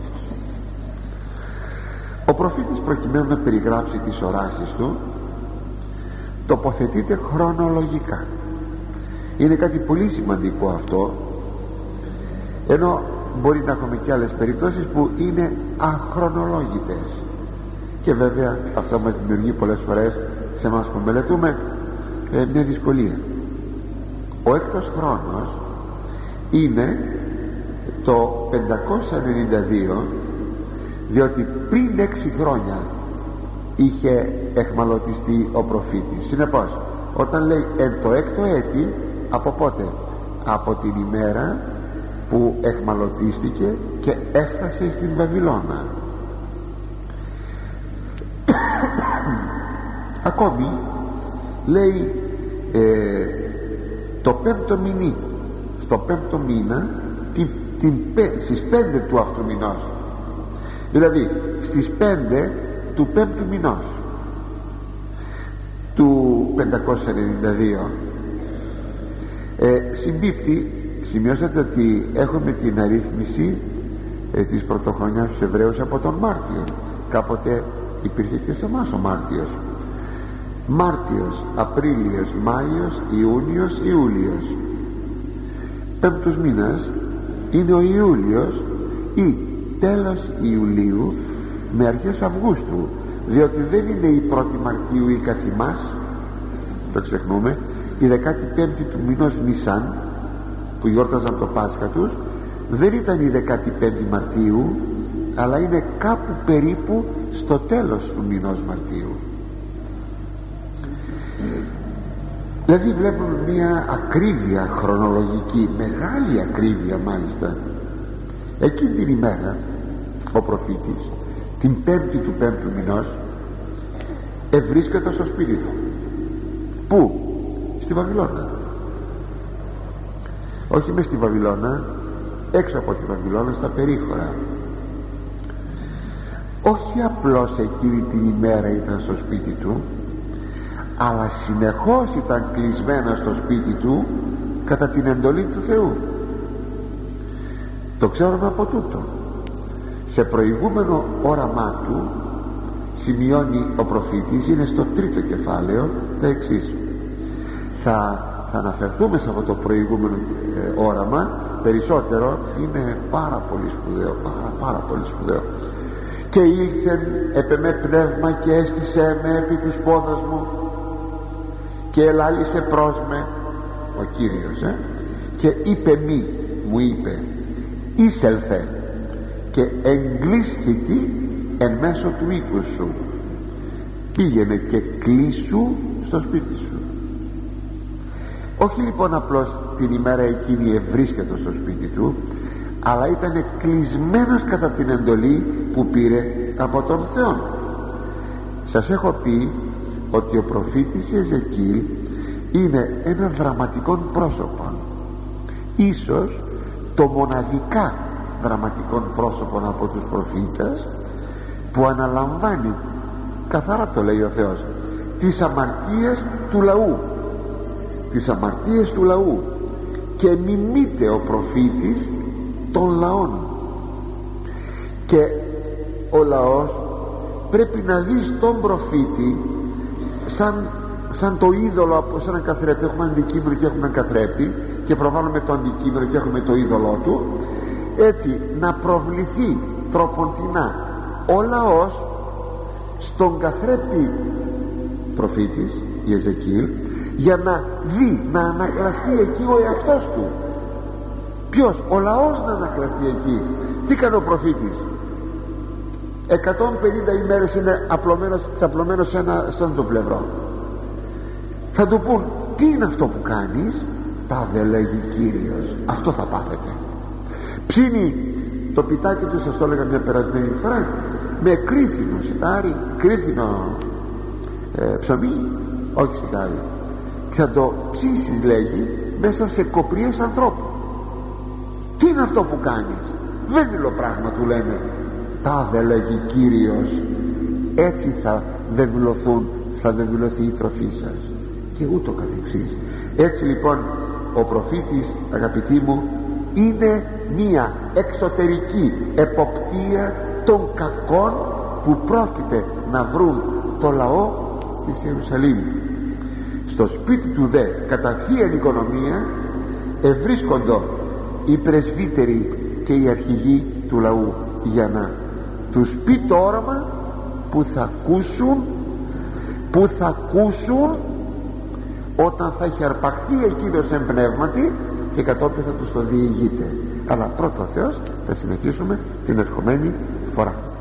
Ο προφήτης, προκειμένου να περιγράψει τις οράσεις του, τοποθετείται χρονολογικά. Είναι κάτι πολύ σημαντικό αυτό, ενώ μπορεί να έχουμε και άλλες περιπτώσεις που είναι αχρονολόγητες, και βέβαια αυτό μας δημιουργεί πολλές φορές σε εμάς που μελετούμε ε, μια δυσκολία. Ο έκτος χρόνος είναι το πεντακόσια ενενήντα δύο, διότι πριν έξι χρόνια είχε εχμαλωτιστεί ο προφήτης. Συνεπώς, όταν λέει εν το έκτο έτη, από πότε? Από την ημέρα που εχμαλωτίστηκε και έφτασε στην Βαβυλώνα. Ακόμη λέει ε, το πέμπτο μηνύ, στο πέμπτο μήνα, την, την, στις πέντε του αυτού μηνός, δηλαδή στις πέντε του πέμπτου μηνός του πεντακόσια ενενήντα δύο. ε, συμπίπτει, σημειώσατε ότι έχουμε την αρρύθμιση ε, της πρωτοχρονιάς στους Εβραίους από τον Μάρτιο. Κάποτε υπήρχε και σε εμάς ο Μάρτιος. Μάρτιος, Απρίλιος, Μάιος, Ιούνιος, Ιούλιος. Πέμπτος μήνας είναι ο Ιούλιος ή τέλος Ιουλίου με αρχές Αυγούστου, διότι δεν είναι η πρώτη Μαρτίου ή καθημάς, το ξεχνούμε. Η δεκάτη πέμπτη του μηνός Νισάν, που γιόρταζαν το Πάσχα τους, δεν ήταν η δεκάτη πέμπτη Μαρτίου, αλλά είναι κάπου περίπου στο τέλος του μηνός Μαρτίου. Δηλαδή βλέπουμε μια ακρίβεια χρονολογική, μεγάλη ακρίβεια μάλιστα. Εκείνη την ημέρα ο προφήτης, την πέμπτη του πέμπτου μηνός, ευρίσκεται στο σπίτι του. Πού? Στη Βαβυλώνα. Όχι μες στη Βαβυλώνα, έξω από τη Βαβυλώνα, στα περίχωρα. Όχι απλώς εκείνη την ημέρα ήταν στο σπίτι του, αλλά συνεχώς ήταν κλεισμένα στο σπίτι του κατά την εντολή του Θεού. Το ξέρουμε από τούτο. Σε προηγούμενο όραμά του σημειώνει ο προφήτης, είναι στο τρίτο κεφάλαιο, το εξής. Θα, θα αναφερθούμε σε αυτό το προηγούμενο ε, όραμα περισσότερο, είναι πάρα πολύ σπουδαίο, πάρα, πάρα πολύ σπουδαίο. Και ήλθεν επ' με πνεύμα και έστησε με επί της πόδας μου και ελάλησε προς με ο Κύριος ε? και είπε μη, μου είπε, εισελθε και εγκλείσθητη εν μέσω του οίκου σου, πήγαινε και κλείσου στο σπίτι σου. Όχι λοιπόν απλώς την ημέρα εκείνη ευρίσκεται στο σπίτι του, αλλά ήταν κλεισμένος κατά την εντολή που πήρε από τον Θεό. Σας έχω πει ότι ο προφήτης Εζεκίλ είναι ένα δραματικό πρόσωπο, ίσως το μοναδικά δραματικό πρόσωπο από τους προφήτες που αναλαμβάνει, καθαρά το λέει ο Θεός, τις αμαρτίες του λαού, τις αμαρτίες του λαού, και μιμείται ο προφήτης των λαών. Και ο λαός πρέπει να δει στον προφήτη σαν, σαν το είδωλο, σαν ένα καθρέπι. Έχουμε αντικείμενο και έχουμε ένα καθρέπι και προβάλλουμε το αντικείμενο και έχουμε το είδωλό του, έτσι να προβληθεί τροποντινά ο λαός στον καθρέπι προφήτης Εζεκίλ, για να δει, να ανακλαστεί εκεί ο εαυτός του. Ποιος? Ο λαός να ανακλαστεί εκεί. Τι κάνει ο προφήτης? εκατόν πενήντα ημέρες είναι απλωμένος, ξαπλωμένος σε ένα, σε ένα το πλευρό. Θα του πούν, τι είναι αυτό που κάνεις? Τάδε λέγει Κύριος, αυτό θα πάθετε. Ψήνει το πιτάκι του, σας το έλεγα μια περασμένη φορά, με κρίθινο σιτάρι, κρίθινο ε, ψωμί, όχι σιτάρι, και θα το ψήσεις, λέγει, μέσα σε κοπριές ανθρώπου. Τι είναι αυτό που κάνεις? Βέβαιο πράγμα, του λένε. Τάδε λέγει Κύριος, έτσι θα βεβαιωθούν, θα βεβαιωθεί η τροφή σας, και ούτω καθεξής. Έτσι λοιπόν ο προφήτης, αγαπητοί μου, είναι μία εξωτερική εποπτεία των κακών που πρόκειται να βρουν το λαό της Ιερουσαλήμ. Στο σπίτι του δε κατά θείαν οικονομία ευρίσκοντο οι πρεσβύτεροι και οι αρχηγοί του λαού, για να τους πει το όραμα που θα ακούσουν, που θα ακούσουν όταν θα έχει αρπαχθεί εκείνος εν πνεύματι, και κατόπιν θα τους το διηγείται. Αλλά πρώτα ο Θεός θα συνεχίσουμε την ερχομένη φορά.